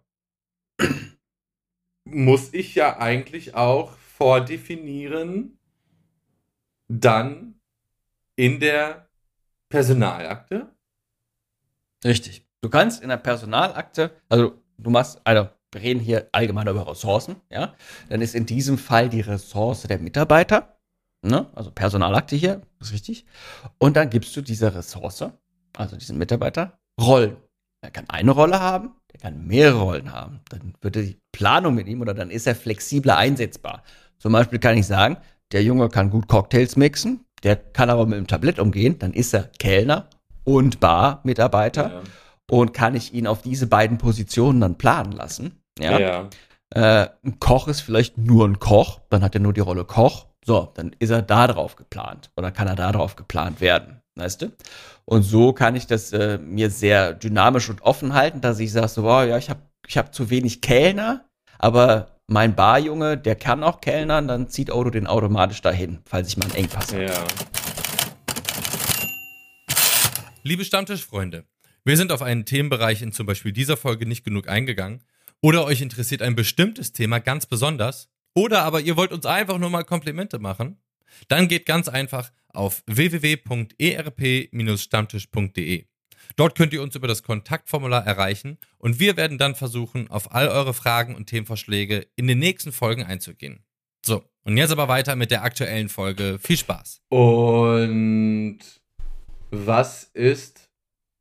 Muss ich ja eigentlich auch vordefinieren, dann in der Personalakte. Richtig. Du kannst in der Personalakte, also du machst, also wir reden hier allgemein über Ressourcen, ja, dann ist in diesem Fall die Ressource der Mitarbeiter, ne, also Personalakte hier, ist richtig. Und dann gibst du dieser Ressource, also diesen Mitarbeiter, Rollen. Er kann eine Rolle haben, der kann mehrere Rollen haben. Dann wird die Planung mit ihm oder dann ist er flexibler einsetzbar. Zum Beispiel kann ich sagen, der Junge kann gut Cocktails mixen, der kann aber mit dem Tablett umgehen, dann ist er Kellner und Bar-Mitarbeiter Ja. und kann ich ihn auf diese beiden Positionen dann planen lassen. Ja. Ja. Äh, ein Koch ist vielleicht nur ein Koch, dann hat er nur die Rolle Koch. So, dann ist er da drauf geplant oder kann er da drauf geplant werden, weißt du? Und so kann ich das äh, mir sehr dynamisch und offen halten, dass ich sage so, wow, ja, ich habe ich hab zu wenig Kellner, aber mein Barjunge, der kann auch Kellnern, dann zieht Auto den automatisch dahin, falls ich mal einen Engpass habe. Ja. Liebe Stammtischfreunde, wir sind auf einen Themenbereich in zum Beispiel dieser Folge nicht genug eingegangen oder euch interessiert ein bestimmtes Thema ganz besonders oder aber ihr wollt uns einfach nur mal Komplimente machen, dann geht ganz einfach auf w w w punkt e r p stammtisch punkt d e. Dort könnt ihr uns über das Kontaktformular erreichen und wir werden dann versuchen, auf all eure Fragen und Themenvorschläge in den nächsten Folgen einzugehen. So, und jetzt aber weiter mit der aktuellen Folge. Viel Spaß! Und was ist,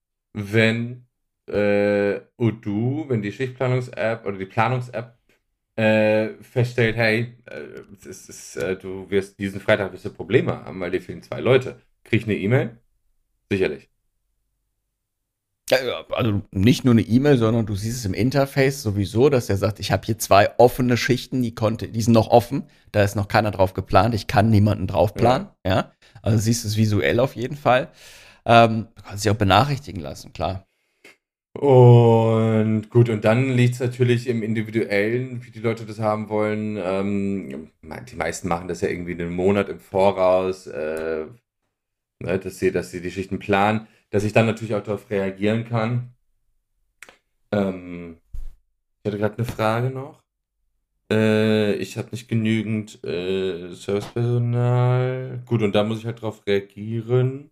wenn äh, Odoo, wenn die Schichtplanungs-App oder die Planungs-App äh, feststellt, hey, äh, es ist, äh, du wirst diesen Freitag wirst du Probleme haben, weil dir fehlen zwei Leute. Krieg ich eine E-Mail? Sicherlich. Ja, ja, also nicht nur eine E-Mail, sondern du siehst es im Interface sowieso, dass er sagt, ich habe hier zwei offene Schichten, die konnte, die sind noch offen, da ist noch keiner drauf geplant, ich kann niemanden drauf planen, ja. ja? Also siehst du es visuell auf jeden Fall. Ähm, du kannst dich auch benachrichtigen lassen, klar. Und gut, und dann liegt es natürlich im Individuellen, wie die Leute das haben wollen. Ähm, die meisten machen das ja irgendwie einen Monat im Voraus, äh, ne, dass sie, dass sie die Schichten planen, dass ich dann natürlich auch darauf reagieren kann. Ähm, ich hatte gerade eine Frage noch. Äh, ich habe nicht genügend äh, Servicepersonal. Gut, und da muss ich halt drauf reagieren.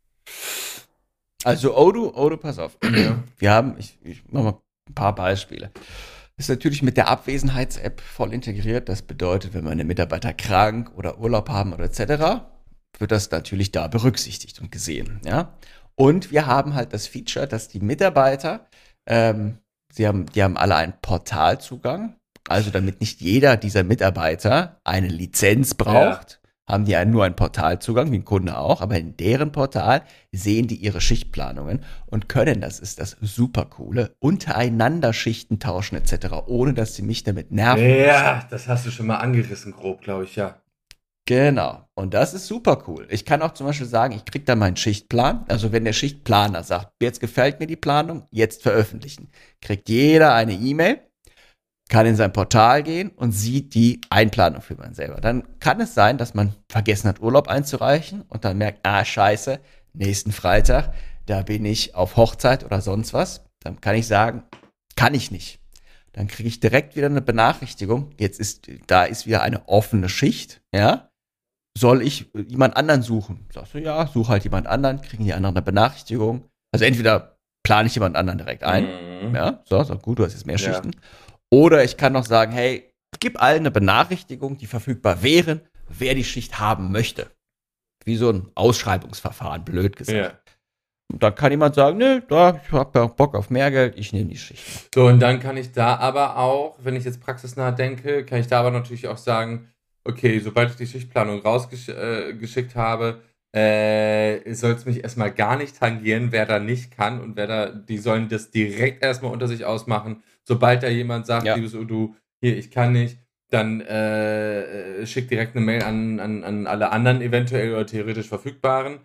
Also Odoo, Odoo, pass auf. Ja. Wir haben, ich, ich mache mal ein paar Beispiele. Ist natürlich mit der Abwesenheits-App voll integriert. Das bedeutet, wenn meine Mitarbeiter krank oder Urlaub haben oder et cetera, wird das natürlich da berücksichtigt und gesehen. Ja? Und wir haben halt das Feature, dass die Mitarbeiter, ähm, sie haben, die haben alle einen Portalzugang. Also damit nicht jeder dieser Mitarbeiter eine Lizenz braucht, ja. haben die einen, nur einen Portalzugang, wie ein Kunde auch, aber in deren Portal sehen die ihre Schichtplanungen und können, das ist das Supercoole, untereinander Schichten tauschen et cetera, ohne dass sie mich damit nerven. Ja, das hast du schon mal angerissen, grob, glaube ich, ja. Genau. Und das ist super cool. Ich kann auch zum Beispiel sagen, ich kriege da meinen Schichtplan. Also wenn der Schichtplaner sagt, jetzt gefällt mir die Planung, jetzt veröffentlichen, kriegt jeder eine E-Mail, kann in sein Portal gehen und sieht die Einplanung für man selber. Dann kann es sein, dass man vergessen hat, Urlaub einzureichen und dann merkt, ah, scheiße, nächsten Freitag, da bin ich auf Hochzeit oder sonst was. Dann kann ich sagen, kann ich nicht. Dann kriege ich direkt wieder eine Benachrichtigung. Jetzt ist, da ist wieder eine offene Schicht, ja. Soll ich jemand anderen suchen? Sagst du, ja, such halt jemand anderen, kriegen die anderen eine Benachrichtigung. Also entweder plane ich jemand anderen direkt ein, Mhm. ja, so, so gut, du hast jetzt mehr Ja. Schichten. Oder ich kann noch sagen, hey, gib allen eine Benachrichtigung, die verfügbar wären, wer die Schicht haben möchte. Wie so ein Ausschreibungsverfahren, blöd gesagt. Ja. Und dann kann jemand sagen, nö, da, ich hab ja Bock auf mehr Geld, ich nehme die Schicht. So, und dann kann ich da aber auch, wenn ich jetzt praxisnah denke, kann ich da aber natürlich auch sagen, okay, sobald ich die Schichtplanung rausgeschickt äh, habe, äh, soll es mich erstmal gar nicht tangieren, wer da nicht kann und wer da, die sollen das direkt erstmal unter sich ausmachen. Sobald da jemand sagt, Ja. liebes Udo, hier, ich kann nicht, dann äh, schick direkt eine Mail an, an, an alle anderen eventuell oder theoretisch Verfügbaren.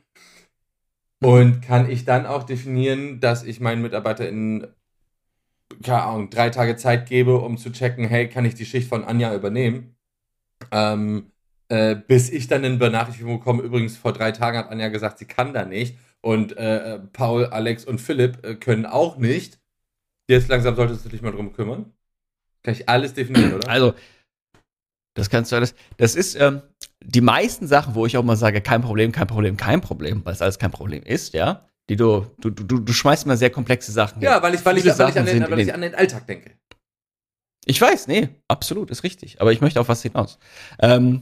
Und kann ich dann auch definieren, dass ich meinen MitarbeiterInnen, keine Ahnung, drei Tage Zeit gebe, um zu checken, hey, kann ich die Schicht von Anja übernehmen? Ähm, äh, bis ich dann in Benachrichtigung bekomme, übrigens vor drei Tagen hat Anja gesagt, sie kann da nicht. Und äh, Paul, Alex und Philipp äh, können auch nicht. Jetzt langsam solltest du dich mal drum kümmern. Kann ich alles definieren, oder? Also, das kannst du alles. Das ist ähm, die meisten Sachen, wo ich auch mal sage, kein Problem, kein Problem, kein Problem, weil es alles kein Problem ist, ja. Die du, du, du, du schmeißt mal sehr komplexe Sachen. Ja, weil ich, weil ich, Viele weil ich, Sachen an, den, sind weil ich in den- an den Alltag denke. Ich weiß, nee, absolut, ist richtig. Aber ich möchte auf was hinaus. Ähm,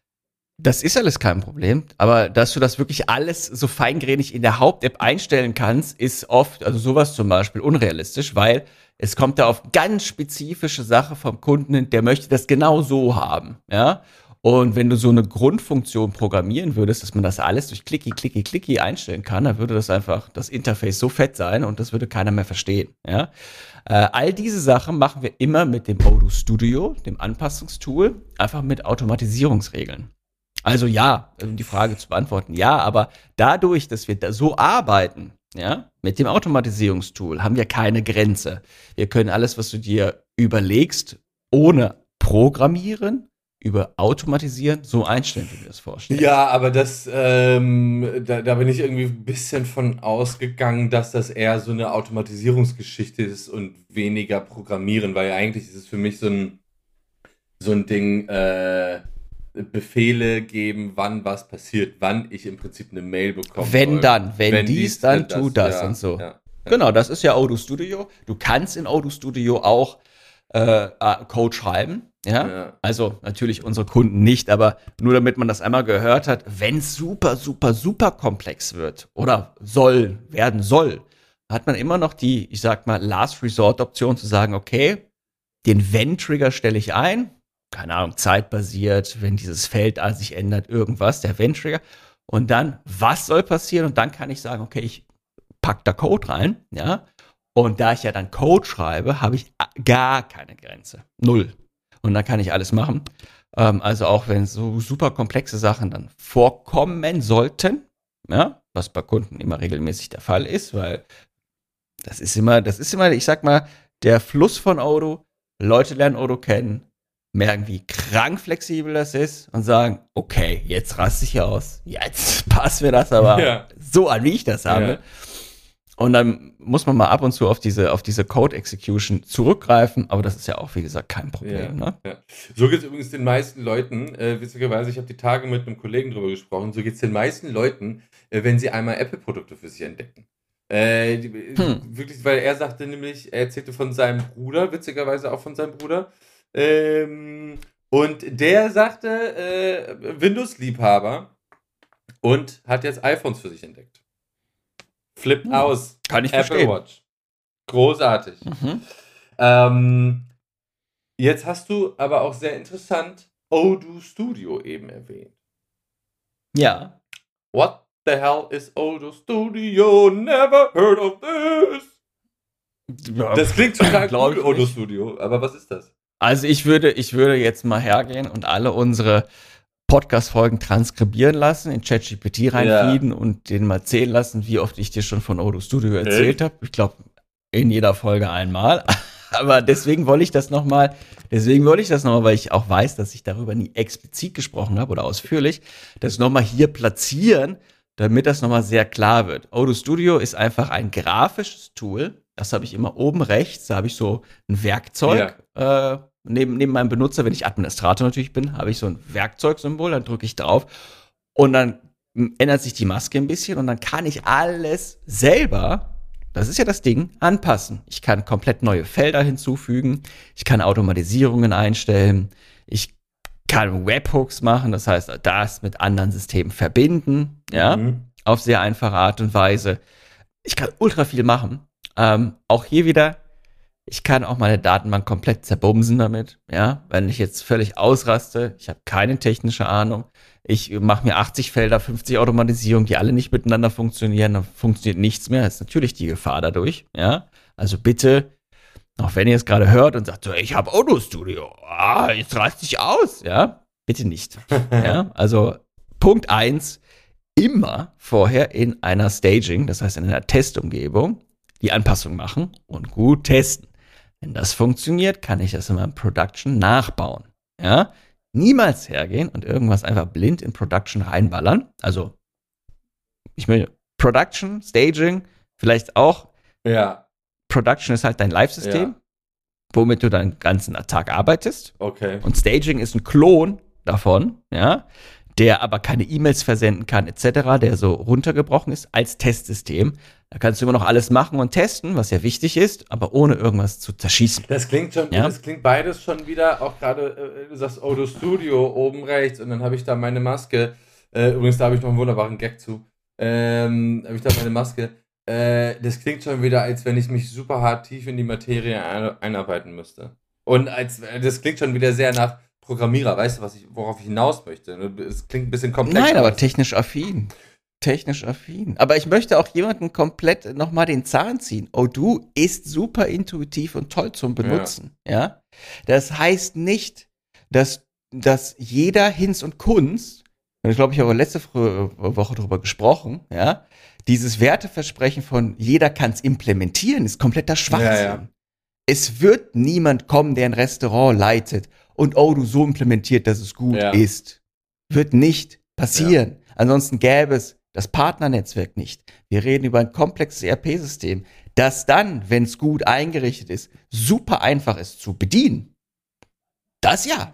das ist alles kein Problem, aber dass du das wirklich alles so feingränig in der Haupt-App einstellen kannst, ist oft, also sowas zum Beispiel, unrealistisch, weil es kommt da auf ganz spezifische Sache vom Kunden, der möchte das genau so haben, ja. Und wenn du so eine Grundfunktion programmieren würdest, dass man das alles durch Klicki, Klicki, Klicki einstellen kann, dann würde das einfach das Interface so fett sein und das würde keiner mehr verstehen, ja. Äh, all diese Sachen machen wir immer mit dem Odoo Studio, dem Anpassungstool, einfach mit Automatisierungsregeln. Also ja, um die Frage zu beantworten, ja, aber dadurch, dass wir da so arbeiten, ja, mit dem Automatisierungstool, haben wir keine Grenze. Wir können alles, was du dir überlegst, ohne Programmieren, über Automatisieren, so einstellen, wie wir das vorstellen. Ja, aber das, ähm, da, da bin ich irgendwie ein bisschen von ausgegangen, dass das eher so eine Automatisierungsgeschichte ist und weniger Programmieren, weil eigentlich ist es für mich so ein, so ein Ding, äh, Befehle geben, wann was passiert, wann ich im Prinzip eine Mail bekomme. Wenn dann, wenn dies, dann tu das ja, und so. Ja, ja. Genau, das ist ja Odoo Studio. Du kannst in Odoo Studio auch äh, äh, Code schreiben. Ja? Ja. Also natürlich unsere Kunden nicht, aber nur damit man das einmal gehört hat, wenn es super, super, super komplex wird oder soll, werden soll, hat man immer noch die, ich sag mal, Last Resort Option zu sagen, okay, Den Wenn-Trigger stelle ich ein. Keine Ahnung, zeitbasiert, wenn dieses Feld sich ändert, irgendwas, der Wenn-Trigger. Und dann, was soll passieren? Und dann kann ich sagen, okay, ich pack da Code rein, ja. Und da ich ja dann Code schreibe, habe ich gar keine Grenze. Null. Und dann kann ich alles machen. Ähm, also auch wenn so super komplexe Sachen dann vorkommen sollten, ja, was bei Kunden immer regelmäßig der Fall ist, weil das ist immer, das ist immer, ich sag mal, der Fluss von Odoo. Leute lernen Odoo kennen, merken, wie krank flexibel das ist und sagen, okay, jetzt raste ich hier aus. Jetzt passt mir das aber Ja. so an, wie ich das habe. Ja. Und dann muss man mal ab und zu auf diese, auf diese Code-Execution zurückgreifen, aber das ist ja auch, wie gesagt, kein Problem. Ja, Ne? ja. So geht es übrigens den meisten Leuten, äh, witzigerweise, ich habe die Tage mit einem Kollegen drüber gesprochen, so geht es den meisten Leuten, äh, wenn sie einmal Apple-Produkte für sich entdecken. Äh, die, Hm. Wirklich, weil er sagte nämlich, er erzählte von seinem Bruder, witzigerweise auch von seinem Bruder, ähm, und der sagte, äh, Windows-Liebhaber und hat jetzt iPhones für sich entdeckt. Flippt Hm. aus. Kann ich Apple verstehen. Watch. Großartig. Mhm. Ähm, jetzt hast du aber auch sehr interessant Odoo Studio eben erwähnt. Ja. What the hell is Odoo Studio? Never heard of this. Das klingt total Glaub cool, ich Odoo nicht. Studio. Aber was ist das? Also ich würde, ich würde jetzt mal hergehen und alle unsere Podcast-Folgen transkribieren lassen, in ChatGPT reinfeeden und denen mal zählen lassen, wie oft ich dir schon von Odoo Studio erzählt habe. Ich glaube, in jeder Folge einmal. Aber deswegen wollte ich das nochmal, deswegen wollte ich das nochmal, weil ich auch weiß, dass ich darüber nie explizit gesprochen habe oder ausführlich, das nochmal hier platzieren, damit das nochmal sehr klar wird. Odoo Studio ist einfach ein grafisches Tool. Das habe ich immer oben rechts, da habe ich so ein Werkzeug, äh, neben, neben meinem Benutzer, wenn ich Administrator natürlich bin, habe ich so ein Werkzeugsymbol, dann drücke ich drauf und dann ändert sich die Maske ein bisschen und dann kann ich alles selber, das ist ja das Ding, anpassen. Ich kann komplett neue Felder hinzufügen, ich kann Automatisierungen einstellen, ich kann Webhooks machen, das heißt, das mit anderen Systemen verbinden, ja, Mhm. auf sehr einfache Art und Weise. Ich kann ultra viel machen. Ähm, auch hier wieder, ich kann auch meine Datenbank komplett zerbumsen damit, ja, wenn ich jetzt völlig ausraste, ich habe keine technische Ahnung, ich mache mir achtzig Felder, fünfzig Automatisierungen, die alle nicht miteinander funktionieren, dann funktioniert nichts mehr, das ist natürlich die Gefahr dadurch, ja, also bitte, auch wenn ihr es gerade hört und sagt, so, ich habe Odoo Studio, ah, jetzt raste ich aus, ja, bitte nicht, ja, also Punkt eins, immer vorher in einer Staging, das heißt in einer Testumgebung, die Anpassung machen und gut testen. Wenn das funktioniert, kann ich das in meinem Production nachbauen. Ja? Niemals hergehen und irgendwas einfach blind in Production reinballern. Also, ich meine, Production, Staging, vielleicht auch. Ja, Production ist halt dein Live-System, Ja. womit du deinen ganzen Tag arbeitest. okay. Und Staging ist ein Klon davon, ja, der aber keine E-Mails versenden kann, et cetera, der so runtergebrochen ist als Testsystem. Da kannst du immer noch alles machen und testen, was ja wichtig ist, aber ohne irgendwas zu zerschießen. Das klingt schon, Ja. das klingt beides schon wieder, auch gerade, äh, du sagst Odoo Studio oben rechts und dann habe ich da meine Maske. Äh, übrigens, da habe ich noch einen wunderbaren Gag zu. Ähm, habe ich da meine Maske. Äh, das klingt schon wieder, als wenn ich mich super hart tief in die Materie ein, einarbeiten müsste. Und als, das klingt schon wieder sehr nach Programmierer, weißt du, was ich, worauf ich hinaus möchte? Es klingt ein bisschen komplex. Nein, aber technisch affin. Technisch affin. Aber ich möchte auch jemanden komplett nochmal den Zahn ziehen. Odoo ist super intuitiv und toll zum Benutzen. Ja. Das heißt nicht, dass, dass jeder Hinz und Kunz, ich glaube, ich habe letzte Woche darüber gesprochen, ja, dieses Werteversprechen von jeder kann es implementieren, ist kompletter Schwachsinn. Ja, ja. Es wird niemand kommen, der ein Restaurant leitet und Odoo so implementiert, dass es gut Ja. ist. Wird nicht passieren. Ansonsten gäbe es das Partnernetzwerk nicht. Wir reden über ein komplexes E R P-System, das dann, wenn es gut eingerichtet ist, super einfach ist zu bedienen. Das ja.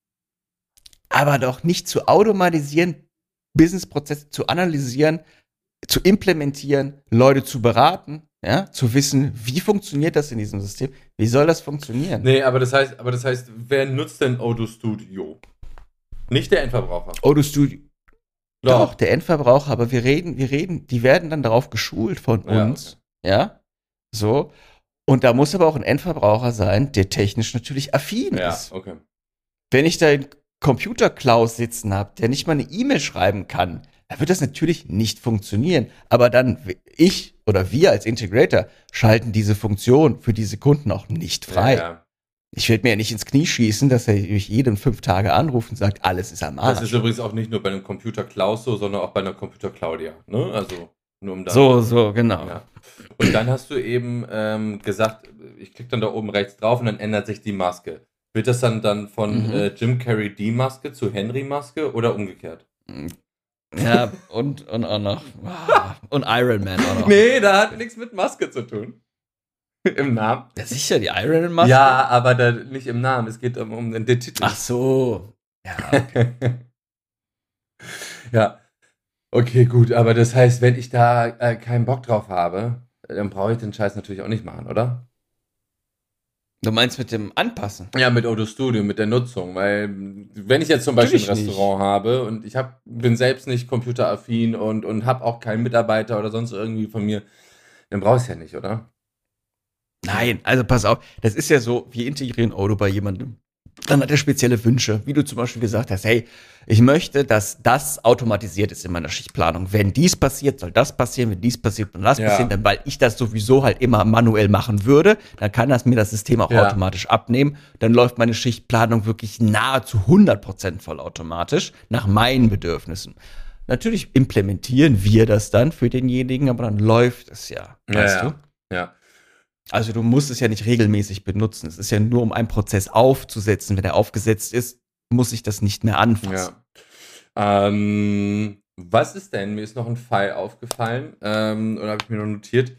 Aber doch nicht zu automatisieren, Businessprozesse zu analysieren, zu implementieren, Leute zu beraten, ja, zu wissen, wie funktioniert das in diesem System, wie soll das funktionieren? Nee, aber das heißt, aber das heißt, wer nutzt denn Odoo Studio? Nicht der Endverbraucher. Odoo Studio. Doch. Doch, der Endverbraucher, aber wir reden, wir reden, die werden dann darauf geschult von Ja, uns, ja, so. Und da muss aber auch ein Endverbraucher sein, der technisch natürlich affin Ja, ist. okay. Wenn ich da einen Computerklaus sitzen habe, der nicht mal eine E-Mail schreiben kann, dann wird das natürlich nicht funktionieren. Aber dann ich oder wir als Integrator schalten diese Funktion für diese Kunden auch nicht frei. Ja, ja. Ich werde mir ja nicht ins Knie schießen, dass er mich jeden fünf Tage anruft und sagt, alles ist am Arsch. Das ist übrigens auch nicht nur bei einem Computer Klaus so, sondern auch bei einer Computer Claudia. Ne? Also nur um da. So, so, genau. Ja. Und dann hast du eben ähm, gesagt, ich klicke dann da oben rechts drauf und dann ändert sich die Maske. Wird das dann dann von Mhm. äh, Jim Carrey die Maske zu Henry Maske oder umgekehrt? Ja, und, und auch noch. Und Iron Man auch noch. Nee, da hat nichts mit Maske zu tun. Im Namen. Ja, sicher, die Iron Man Maske. Ja, aber da, nicht im Namen. Es geht um, um den Titel. Ach so. Ja, Ja. Okay, gut. Aber das heißt, wenn ich da äh, keinen Bock drauf habe, dann brauche ich den Scheiß natürlich auch nicht machen, oder? du meinst mit dem Anpassen? Ja, mit Odo Studio, mit der Nutzung. Weil, wenn ich jetzt zum Beispiel ein Natürlich Restaurant habe und ich hab, bin selbst nicht computeraffin und, und habe auch keinen Mitarbeiter oder sonst irgendwie von mir, dann brauche ich es ja nicht, oder? Nein, also pass auf, das ist ja so, wir integrieren Odo bei jemandem. Dann hat er spezielle Wünsche, wie du zum Beispiel gesagt hast, hey, ich möchte, dass das automatisiert ist in meiner Schichtplanung. Wenn dies passiert, soll das passieren, wenn dies passiert, soll das Ja. passieren, dann, weil ich das sowieso halt immer manuell machen würde, dann kann das mir das System auch Ja. automatisch abnehmen. Dann läuft meine Schichtplanung wirklich nahezu hundert Prozent vollautomatisch nach meinen Bedürfnissen. Natürlich implementieren wir das dann für denjenigen, aber dann läuft es ja, weißt ja, du? ja. Also du musst es ja nicht regelmäßig benutzen. Es ist ja nur, um einen Prozess aufzusetzen. Wenn er aufgesetzt ist, muss ich das nicht mehr anfassen. Ja. Ähm, was ist denn? Mir ist noch ein Fall aufgefallen, ähm, oder habe ich mir noch notiert.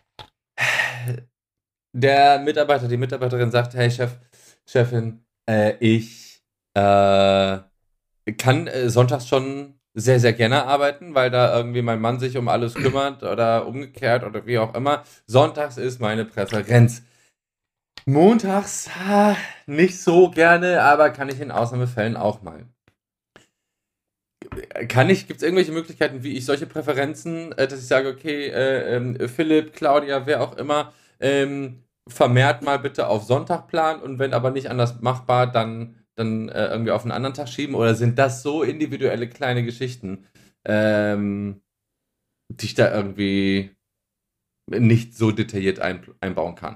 Der Mitarbeiter, die Mitarbeiterin sagt, hey Chef, Chefin, äh, ich äh, kann äh, sonntags schon sehr, sehr gerne arbeiten, weil da irgendwie mein Mann sich um alles kümmert oder umgekehrt oder wie auch immer. Sonntags ist meine Präferenz. Montags ha, nicht so gerne, aber kann ich in Ausnahmefällen auch mal. Kann ich, gibt es irgendwelche Möglichkeiten, wie ich solche Präferenzen, äh, dass ich sage, okay, äh, ähm, Philipp, Claudia, wer auch immer, ähm, vermehrt mal bitte auf Sonntag planen und wenn aber nicht anders machbar, dann, dann äh, irgendwie auf einen anderen Tag schieben? Oder sind das so individuelle kleine Geschichten, ähm, die ich da irgendwie nicht so detailliert ein, einbauen kann?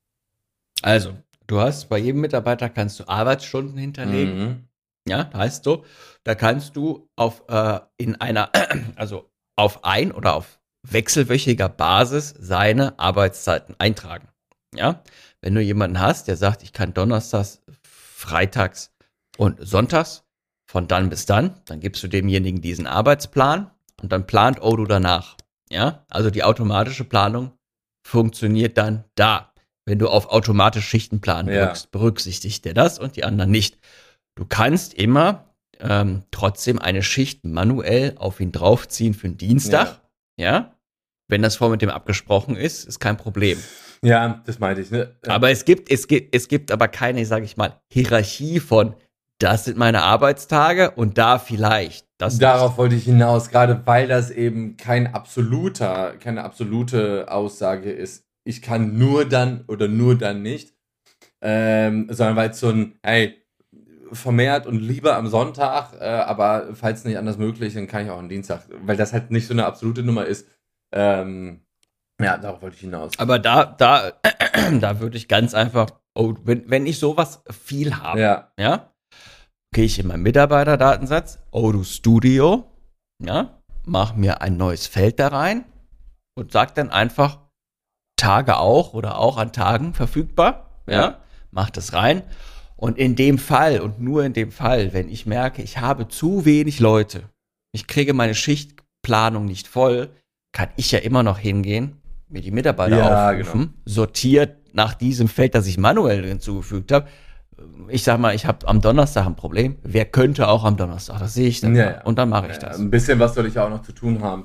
Also, du hast bei jedem Mitarbeiter kannst du Arbeitsstunden hinterlegen. Mhm. Ja, heißt so, da kannst du auf äh, in einer, also auf ein- oder auf wechselwöchiger Basis seine Arbeitszeiten eintragen. Ja, wenn du jemanden hast, der sagt, ich kann donnerstags, freitags und sonntags von dann bis dann, dann gibst du demjenigen diesen Arbeitsplan und dann plant Odo danach. Ja, also die automatische Planung funktioniert dann da. Wenn du auf automatisch Schichtenplan Ja. drückst, berücksichtigt der das und die anderen nicht. Du kannst immer ähm, trotzdem eine Schicht manuell auf ihn draufziehen für den Dienstag. Ja. Wenn das vorher mit dem abgesprochen ist, ist kein Problem. Ja, das meinte ich. Ne? Aber es gibt, es gibt, es gibt aber keine, sage ich mal, Hierarchie von, das sind meine Arbeitstage und da vielleicht. Das Darauf wollte ich hinaus, gerade weil das eben kein absoluter, keine absolute Aussage ist. Ich kann nur dann oder nur dann nicht. Ähm, sondern weil es so ein, hey, vermehrt und lieber am Sonntag, äh, aber falls nicht anders möglich, dann kann ich auch am Dienstag. Weil das halt nicht so eine absolute Nummer ist. Ähm, ja, darauf wollte ich hinaus. Aber da, da, da würde ich ganz einfach, oh, wenn, wenn ich sowas viel habe, Ja, ja, gehe ich in meinen Mitarbeiterdatensatz, Odoo Studio, ja, mach mir ein neues Feld da rein und sag dann einfach Tage auch oder auch an Tagen verfügbar, ja, Ja. mach das rein. Und in dem Fall und nur in dem Fall, wenn ich merke, ich habe zu wenig Leute, ich kriege meine Schichtplanung nicht voll, kann ich ja immer noch hingehen, mir die Mitarbeiter Ja, aufrufen, sortiert nach diesem Feld, das ich manuell hinzugefügt habe. Ich sag mal, ich habe am Donnerstag ein Problem. Wer könnte auch am Donnerstag? Das sehe ich dann. Ja, mal. ja. Und dann mache ich ja, das. ein bisschen was soll ich auch noch zu tun haben.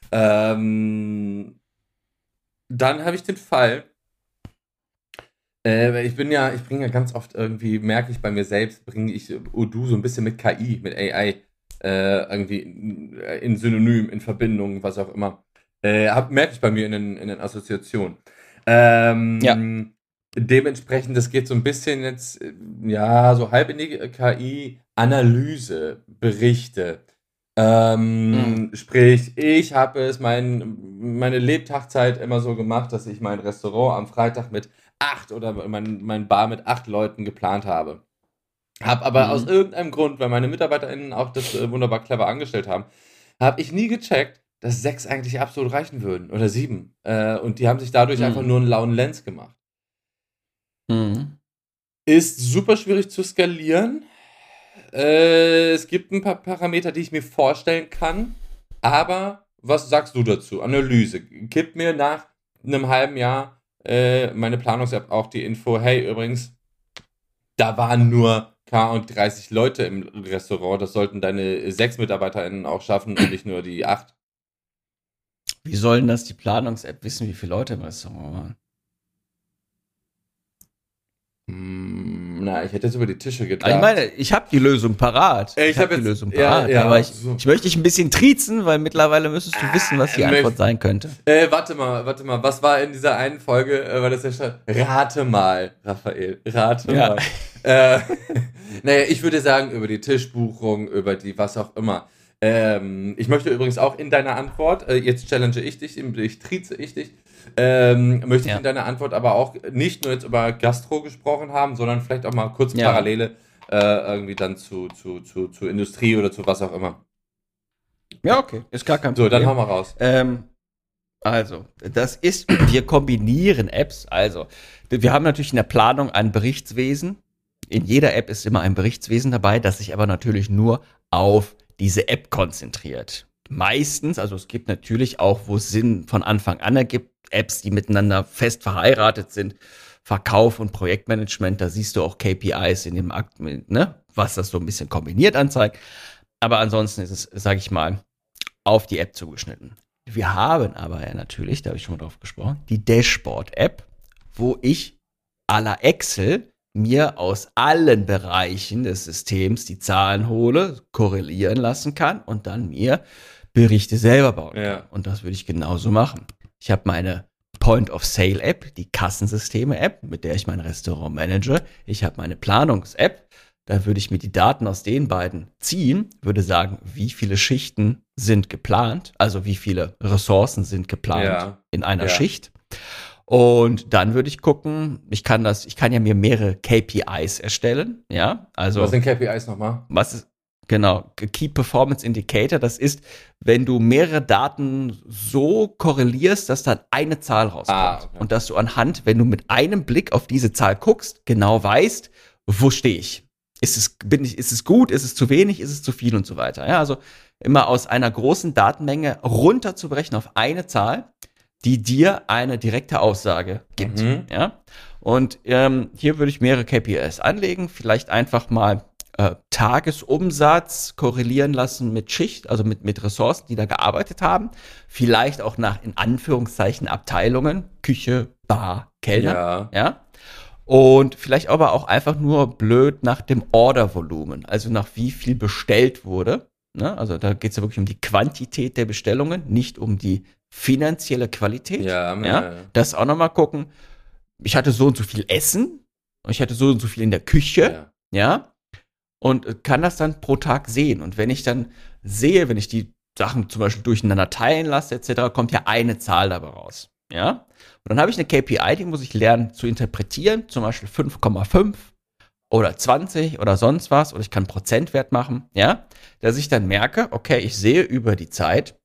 Ähm, dann habe ich den Fall, äh, ich bin ja, ich bringe ja ganz oft irgendwie, merke ich bei mir selbst, bringe ich Odoo so ein bisschen mit K I, mit A I, äh, irgendwie in, in Synonym, in Verbindung, was auch immer. Äh, hab, merke ich bei mir in den, in den Assoziationen. Ähm, Ja. Dementsprechend, das geht so ein bisschen jetzt, äh, ja, so halb in die K I-Analyse, Berichte. Ähm, Sprich, ich habe es mein, meine Lebtagzeit immer so gemacht, dass ich mein Restaurant am Freitag mit acht oder mein, mein Bar mit acht Leuten geplant habe. Hab aber Mhm. aus irgendeinem Grund, weil meine MitarbeiterInnen auch das äh, wunderbar clever angestellt haben, habe ich nie gecheckt, dass sechs eigentlich absolut reichen würden oder sieben. Äh, und die haben sich dadurch Mhm. einfach nur einen lauen Lens gemacht. Mhm. Ist super schwierig zu skalieren. Äh, es gibt ein paar Parameter, die ich mir vorstellen kann. Aber was sagst du dazu? Analyse. Gib mir nach einem halben Jahr äh, meine Planungs-App auch die Info, hey, übrigens, da waren nur K und dreißig Leute im Restaurant. Das sollten deine sechs MitarbeiterInnen auch schaffen und nicht nur die acht. Wie sollen das die Planungs-App wissen, wie viele Leute im Restaurant waren? Hm, na, ich hätte jetzt über die Tische gedacht. Also ich meine, ich habe die Lösung parat. Äh, ich Ich, habe hab die jetzt- Lösung ja, parat. ja, aber ich, so. ich möchte dich ein bisschen triezen, weil mittlerweile müsstest du wissen, was die äh, Antwort möcht- sein könnte. Äh, warte mal, warte mal. Was war in dieser einen Folge? Äh, war das ja schon? Rate mal, Raphael. Rate Ja. mal. Äh, naja, ich würde sagen, über die Tischbuchung, über die was auch immer. Ähm, ich möchte übrigens auch in deiner Antwort, äh, jetzt challenge ich dich, ich trieze ich dich, ähm, möchte Ja. ich in deiner Antwort aber auch nicht nur jetzt über Gastro gesprochen haben, sondern vielleicht auch mal kurz Ja. Parallele äh, irgendwie dann zu, zu, zu, zu Industrie oder zu was auch immer. Ja, okay, ist gar kein So, dann Problem. hauen wir raus. Ähm, also, das ist, wir kombinieren Apps. Also, wir haben natürlich in der Planung ein Berichtswesen. In jeder App ist immer ein Berichtswesen dabei, das sich aber natürlich nur auf diese App konzentriert. Meistens, also es gibt natürlich auch, wo es Sinn von Anfang an ergibt, Apps, die miteinander fest verheiratet sind. Verkauf und Projektmanagement, da siehst du auch K P Is in dem Akt, ne, was das so ein bisschen kombiniert anzeigt. Aber ansonsten ist es, sage ich mal, auf die App zugeschnitten. Wir haben aber ja natürlich, da habe ich schon mal drauf gesprochen, die Dashboard-App, wo ich à la Excel mir aus allen Bereichen des Systems die Zahlen hole, korrelieren lassen kann und dann mir Berichte selber bauen kann. Ja. Und das würde ich genauso machen. Ich habe meine Point-of-Sale-App, die Kassensysteme-App, mit der ich mein Restaurant manage. Ich habe meine Planungs-App. Da würde ich mir die Daten aus den beiden ziehen, würde sagen, wie viele Schichten sind geplant, also wie viele Ressourcen sind geplant Ja. in einer Ja. Schicht. Und dann würde ich gucken, ich kann das, ich kann ja mir mehrere K P Is erstellen, ja, also Was sind K P Is nochmal? was ist, genau, Key Performance Indicator, das ist, wenn du mehrere Daten so korrelierst, dass dann eine Zahl rauskommt. Ah, okay. Und dass du anhand, wenn du mit einem Blick auf diese Zahl guckst, genau weißt, wo stehe ich? Ist es, bin ich, ist es gut, ist es zu wenig, ist es zu viel und so weiter. Ja, also immer aus einer großen Datenmenge runterzubrechen auf eine Zahl, die dir eine direkte Aussage gibt. Mhm. Ja? Und ähm, hier würde ich mehrere K P Is anlegen, vielleicht einfach mal äh, Tagesumsatz korrelieren lassen mit Schicht, also mit, mit Ressourcen, die da gearbeitet haben. Vielleicht auch nach, in Anführungszeichen, Abteilungen, Küche, Bar, Kellner. Ja. Ja. Und vielleicht aber auch einfach nur blöd nach dem Ordervolumen, also nach wie viel bestellt wurde. Ne? Also da geht es ja wirklich um die Quantität der Bestellungen, nicht um die finanzielle Qualität. Ja, Ja? ja. Das auch nochmal gucken. Ich hatte so und so viel Essen, und ich hatte so und so viel in der Küche, Ja. ja, und kann das dann pro Tag sehen. Und wenn ich dann sehe, wenn ich die Sachen zum Beispiel durcheinander teilen lasse, et cetera, kommt ja eine Zahl dabei raus. Ja? Und dann habe ich eine K P I, die muss ich lernen zu interpretieren, zum Beispiel fünf Komma fünf oder zwanzig oder sonst was, oder ich kann einen Prozentwert machen, ja, dass ich dann merke, okay, ich sehe über die Zeit,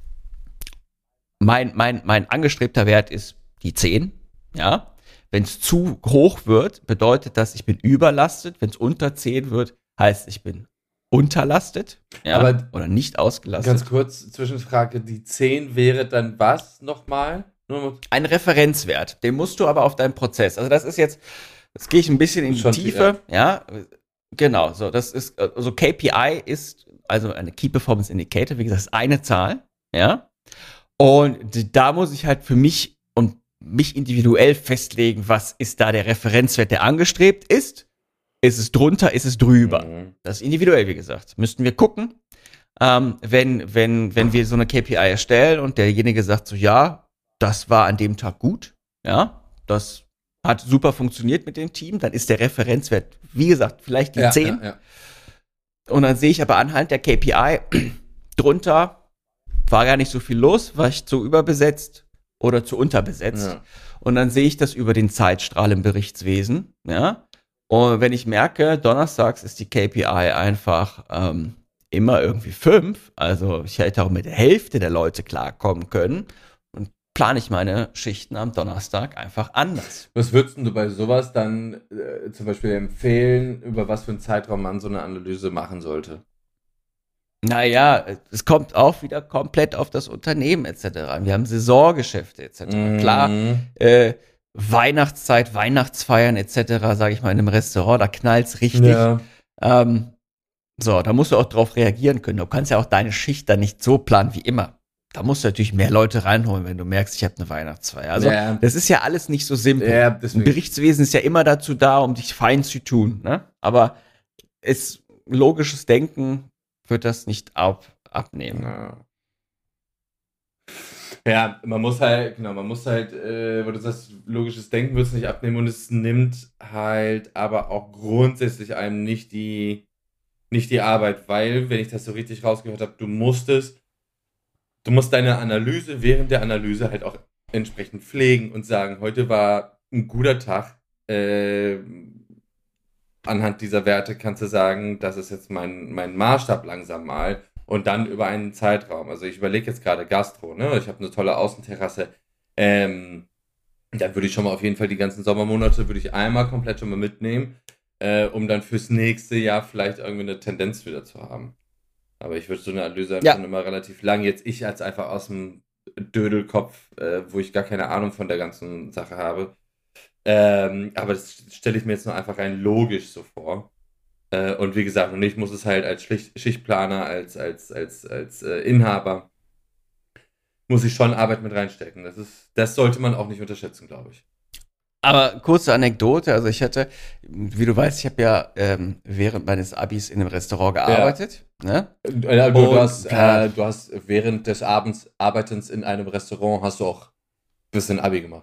mein, mein, mein angestrebter Wert ist die zehn, ja. Wenn es zu hoch wird, bedeutet das, ich bin überlastet. Wenn es unter zehn wird, heißt, ich bin unterlastet, ja, Aber oder nicht ausgelastet. Ganz kurz, Zwischenfrage, die zehn wäre dann was nochmal? Nur mal- Ein Referenzwert, den musst du aber auf deinen Prozess. Also das ist jetzt, jetzt gehe ich ein bisschen in die Schon, Tiefe, ja. Genau, so, das ist, also K P I ist, also eine Key Performance Indicator, wie gesagt, ist eine Zahl, ja. Und da muss ich halt für mich und mich individuell festlegen, was ist da der Referenzwert, der angestrebt ist. Ist es drunter, ist es drüber? Mhm. Das ist individuell, wie gesagt. Müssten wir gucken. Ähm, wenn, wenn, wenn wir so eine K P I erstellen und derjenige sagt so, ja, das war an dem Tag gut, Ja, das hat super funktioniert mit dem Team. Dann ist der Referenzwert, wie gesagt, vielleicht die Ja, zehn. ja, ja. Und dann sehe ich aber anhand der K P I drunter, war gar nicht so viel los, war ich zu überbesetzt oder zu unterbesetzt. Ja. Und dann sehe ich das über den Zeitstrahl im Berichtswesen. Ja. Und wenn ich merke, donnerstags ist die K P I einfach ähm, immer irgendwie fünf, also ich hätte auch mit der Hälfte der Leute klarkommen können, und plane ich meine Schichten am Donnerstag einfach anders. Was würdest du bei sowas dann äh, zum Beispiel empfehlen, über was für einen Zeitraum man so eine Analyse machen sollte? Naja, es kommt auch wieder komplett auf das Unternehmen et cetera an. Wir haben Saisongeschäfte et cetera. Mhm. Klar, äh, Weihnachtszeit, Weihnachtsfeiern et cetera, sage ich mal, in einem Restaurant, da knallt's richtig. Ja. Ähm, so, da musst du auch drauf reagieren können. Du kannst ja auch deine Schicht dann nicht so planen wie immer. Da musst du natürlich mehr Leute reinholen, wenn du merkst, ich habe eine Weihnachtsfeier. Also Ja. das ist ja alles nicht so simpel. Ja, Ein deswegen. Berichtswesen ist ja immer dazu da, um dich fein zu tun. Ne? Aber ist logisches Denken wird das nicht ab, abnehmen. Ja. Ja, man muss halt, genau, man muss halt, äh, wo du sagst, logisches Denken wird es nicht abnehmen und es nimmt halt aber auch grundsätzlich einem nicht die, nicht die Arbeit, weil, wenn ich das so richtig rausgehört habe, du musstest, du musst deine Analyse während der Analyse halt auch entsprechend pflegen und sagen, heute war ein guter Tag, äh, anhand dieser Werte kannst du sagen, das ist jetzt mein, mein Maßstab langsam mal. Und dann über einen Zeitraum. Also ich überlege jetzt gerade Gastro, ne? Ich habe eine tolle Außenterrasse. Ähm, dann würde ich schon mal auf jeden Fall die ganzen Sommermonate würde ich einmal komplett schon mal mitnehmen, äh, um dann fürs nächste Jahr vielleicht irgendwie eine Tendenz wieder zu haben. Aber ich würde so eine Analyse Ja. schon immer relativ lang. Jetzt ich als einfach aus dem Dödelkopf, äh, wo ich gar keine Ahnung von der ganzen Sache habe. Ähm, aber das stelle ich mir jetzt nur einfach rein logisch so vor. Äh, und wie gesagt, und ich muss es halt als Schicht, Schichtplaner, als, als, als, als äh, Inhaber, muss ich schon Arbeit mit reinstecken. Das ist, das sollte man auch nicht unterschätzen, glaube ich. Aber kurze Anekdote, also ich hatte, wie du weißt, ich habe ja ähm, während meines Abis in einem Restaurant gearbeitet. Ne? Äh, Du, Und, du, hast, klar. äh, du hast während des Abends Arbeitens in einem Restaurant hast du auch ein bisschen Abi gemacht.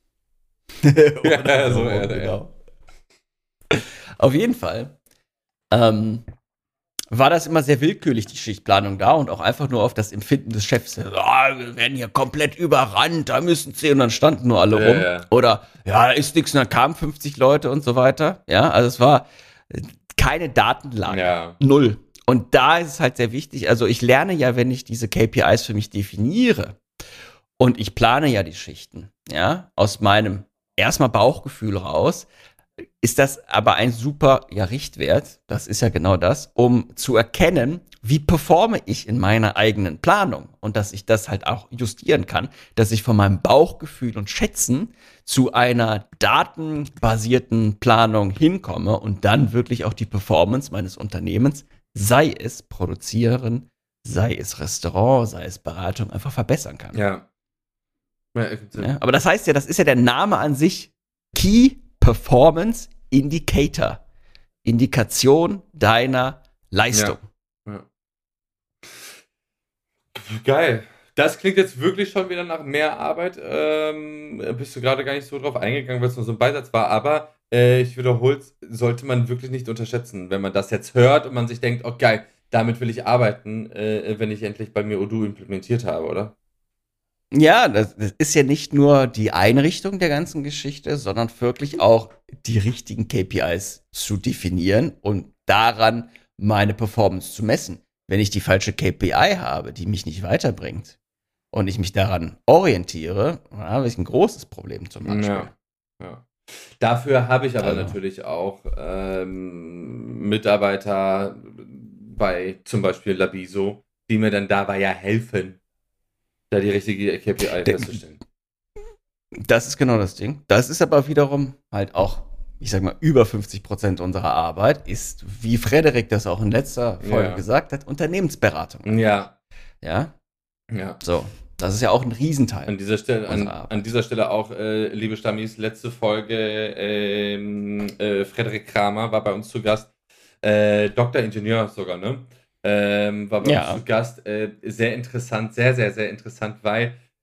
Oder so, so, ja, genau. Auf jeden Fall ähm, war das immer sehr willkürlich, die Schichtplanung da, und auch einfach nur auf das Empfinden des Chefs. Ah, wir werden hier komplett überrannt, da müssen zehn, und dann standen nur alle Ja, rum. ja. Oder, ja, da ist nichts, und dann kamen fünfzig Leute und so weiter. Ja, also es war äh, keine Datenlage. Ja. Null. Und da ist es halt sehr wichtig, also ich lerne ja, wenn ich diese K P Is für mich definiere, und ich plane ja die Schichten, ja, aus meinem erstmal Bauchgefühl raus, ist das aber ein super ja, Richtwert, das ist ja genau das, um zu erkennen, wie performe ich in meiner eigenen Planung, und dass ich das halt auch justieren kann, dass ich von meinem Bauchgefühl und Schätzen zu einer datenbasierten Planung hinkomme und dann wirklich auch die Performance meines Unternehmens, sei es Produzieren, sei es Restaurant, sei es Beratung, einfach verbessern kann. Ja. Ja, ergibt Sinn. Ja, aber das heißt ja, das ist ja der Name an sich, Key Performance Indicator. Indikation deiner Leistung. Ja. Geil. Das klingt jetzt wirklich schon wieder nach mehr Arbeit. Ähm, bist du gerade gar nicht so drauf eingegangen, weil es nur so ein Beisatz war. Aber äh, ich wiederhole es, sollte man wirklich nicht unterschätzen, wenn man das jetzt hört und man sich denkt, oh geil, damit will ich arbeiten, äh, wenn ich endlich bei mir Odoo implementiert habe, oder? Ja, das, das ist ja nicht nur die Einrichtung der ganzen Geschichte, sondern wirklich auch die richtigen K P Is zu definieren und daran meine Performance zu messen. Wenn ich die falsche K P I habe, die mich nicht weiterbringt, und ich mich daran orientiere, dann habe ich ein großes Problem zum Beispiel. Ja. Ja. Dafür habe ich aber Also. natürlich auch ähm, Mitarbeiter bei zum Beispiel Labiso, die mir dann dabei ja helfen, da die richtige K P I Der- festzustellen. Das ist genau das Ding. Das ist aber wiederum halt auch, ich sag mal, über fünfzig Prozent unserer Arbeit ist, wie Frederik das auch in letzter Folge Ja. gesagt hat, Unternehmensberatung. Ja, Ja, ja. so. Das ist ja auch ein Riesenteil. An dieser Stelle, an, Unsere Arbeit. an dieser Stelle auch, äh, liebe Stammis, letzte Folge, ähm, äh, Frederik Kramer war bei uns zu Gast, äh, Doktoringenieur sogar, ne? Ähm, war bei Ja. uns zu Gast, äh, sehr interessant, sehr, sehr, sehr interessant, weil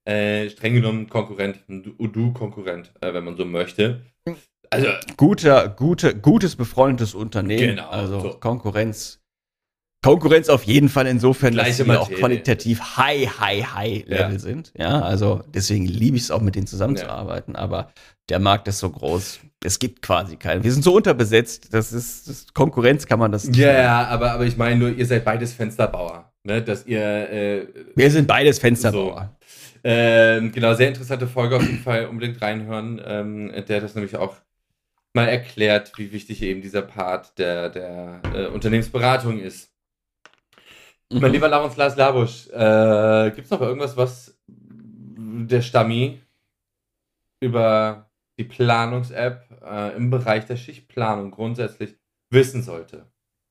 Äh, streng genommen Konkurrent, ein Odoo-Konkurrent, äh, wenn man so möchte. Also, Guter, gute, gutes befreundetes Unternehmen. Genau, Also so. Konkurrenz. Konkurrenz auf jeden Fall insofern, Gleiche dass wir auch Materie. qualitativ high, high, high Level Ja. sind. Ja, also deswegen liebe ich es auch, mit denen zusammenzuarbeiten. Aber der Markt ist so groß. Es gibt quasi keinen. Wir sind so unterbesetzt. Das ist das Konkurrenz, kann man das nicht ja, nennen. ja, aber, aber ich meine nur, ihr seid beides Fensterbauer. Ne? Dass ihr äh, Wir sind beides Fensterbauer. Ähm, genau, sehr interessante Folge auf jeden Fall, unbedingt reinhören. Ähm, der hat das nämlich auch mal erklärt, wie wichtig eben dieser Part der, der äh, Unternehmensberatung ist. Mhm. Mein lieber Laurens Lars Labusch, äh, gibt es noch irgendwas, was der Stammi über die Planungs-App äh, im Bereich der Schichtplanung grundsätzlich wissen sollte?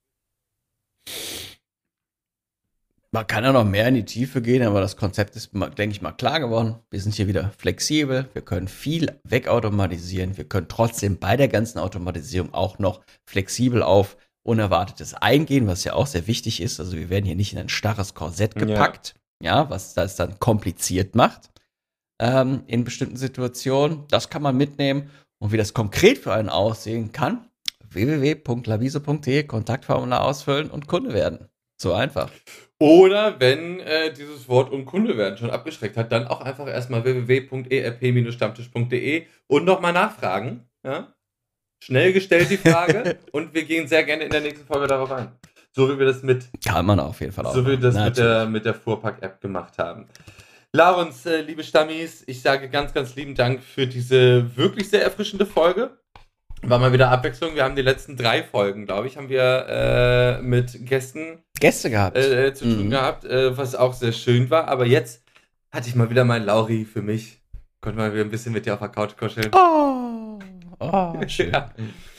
Man kann ja noch mehr in die Tiefe gehen, aber das Konzept ist, denke ich mal, klar geworden. Wir sind hier wieder flexibel, wir können viel wegautomatisieren, wir können trotzdem bei der ganzen Automatisierung auch noch flexibel auf Unerwartetes eingehen, was ja auch sehr wichtig ist. Also wir werden hier nicht in ein starres Korsett gepackt, ja, ja was das dann kompliziert macht ähm, in bestimmten Situationen. Das kann man mitnehmen und wie das konkret für einen aussehen kann, w w w punkt laviso punkt de, Kontaktformular ausfüllen und Kunde werden. So einfach. Oder wenn äh, dieses Wort um Kunde werden schon abgeschreckt hat, dann auch einfach erstmal w w w punkt e r p stammtisch punkt d e und nochmal nachfragen. Ja? Schnell gestellt die Frage und wir gehen sehr gerne in der nächsten Folge darauf ein. So wie wir das mit, Kann man auf jeden Fall auch. so wie wir das mit Natürlich. der, mit der Fuhrpark-App gemacht haben. Laurens, äh, liebe Stammis, ich sage ganz, ganz lieben Dank für diese wirklich sehr erfrischende Folge. War mal wieder Abwechslung. Wir haben die letzten drei Folgen, glaube ich, haben wir äh, mit Gästen Gäste gehabt. äh, zu tun Mhm. gehabt, äh, was auch sehr schön war. Aber jetzt hatte ich mal wieder meinen Lauri für mich. Konnte mal wieder ein bisschen mit dir auf der Couch kuscheln. Oh, oh schön. Ja.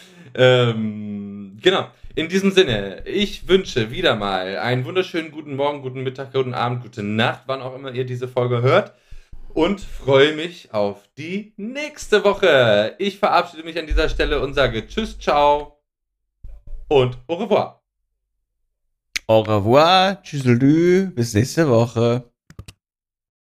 Ähm, genau. In diesem Sinne, ich wünsche wieder mal einen wunderschönen guten Morgen, guten Mittag, guten Abend, gute Nacht, wann auch immer ihr diese Folge hört. Und freue mich auf die nächste Woche. Ich verabschiede mich an dieser Stelle und sage Tschüss, ciao und au revoir. Au revoir, tschüsselü, bis nächste Woche.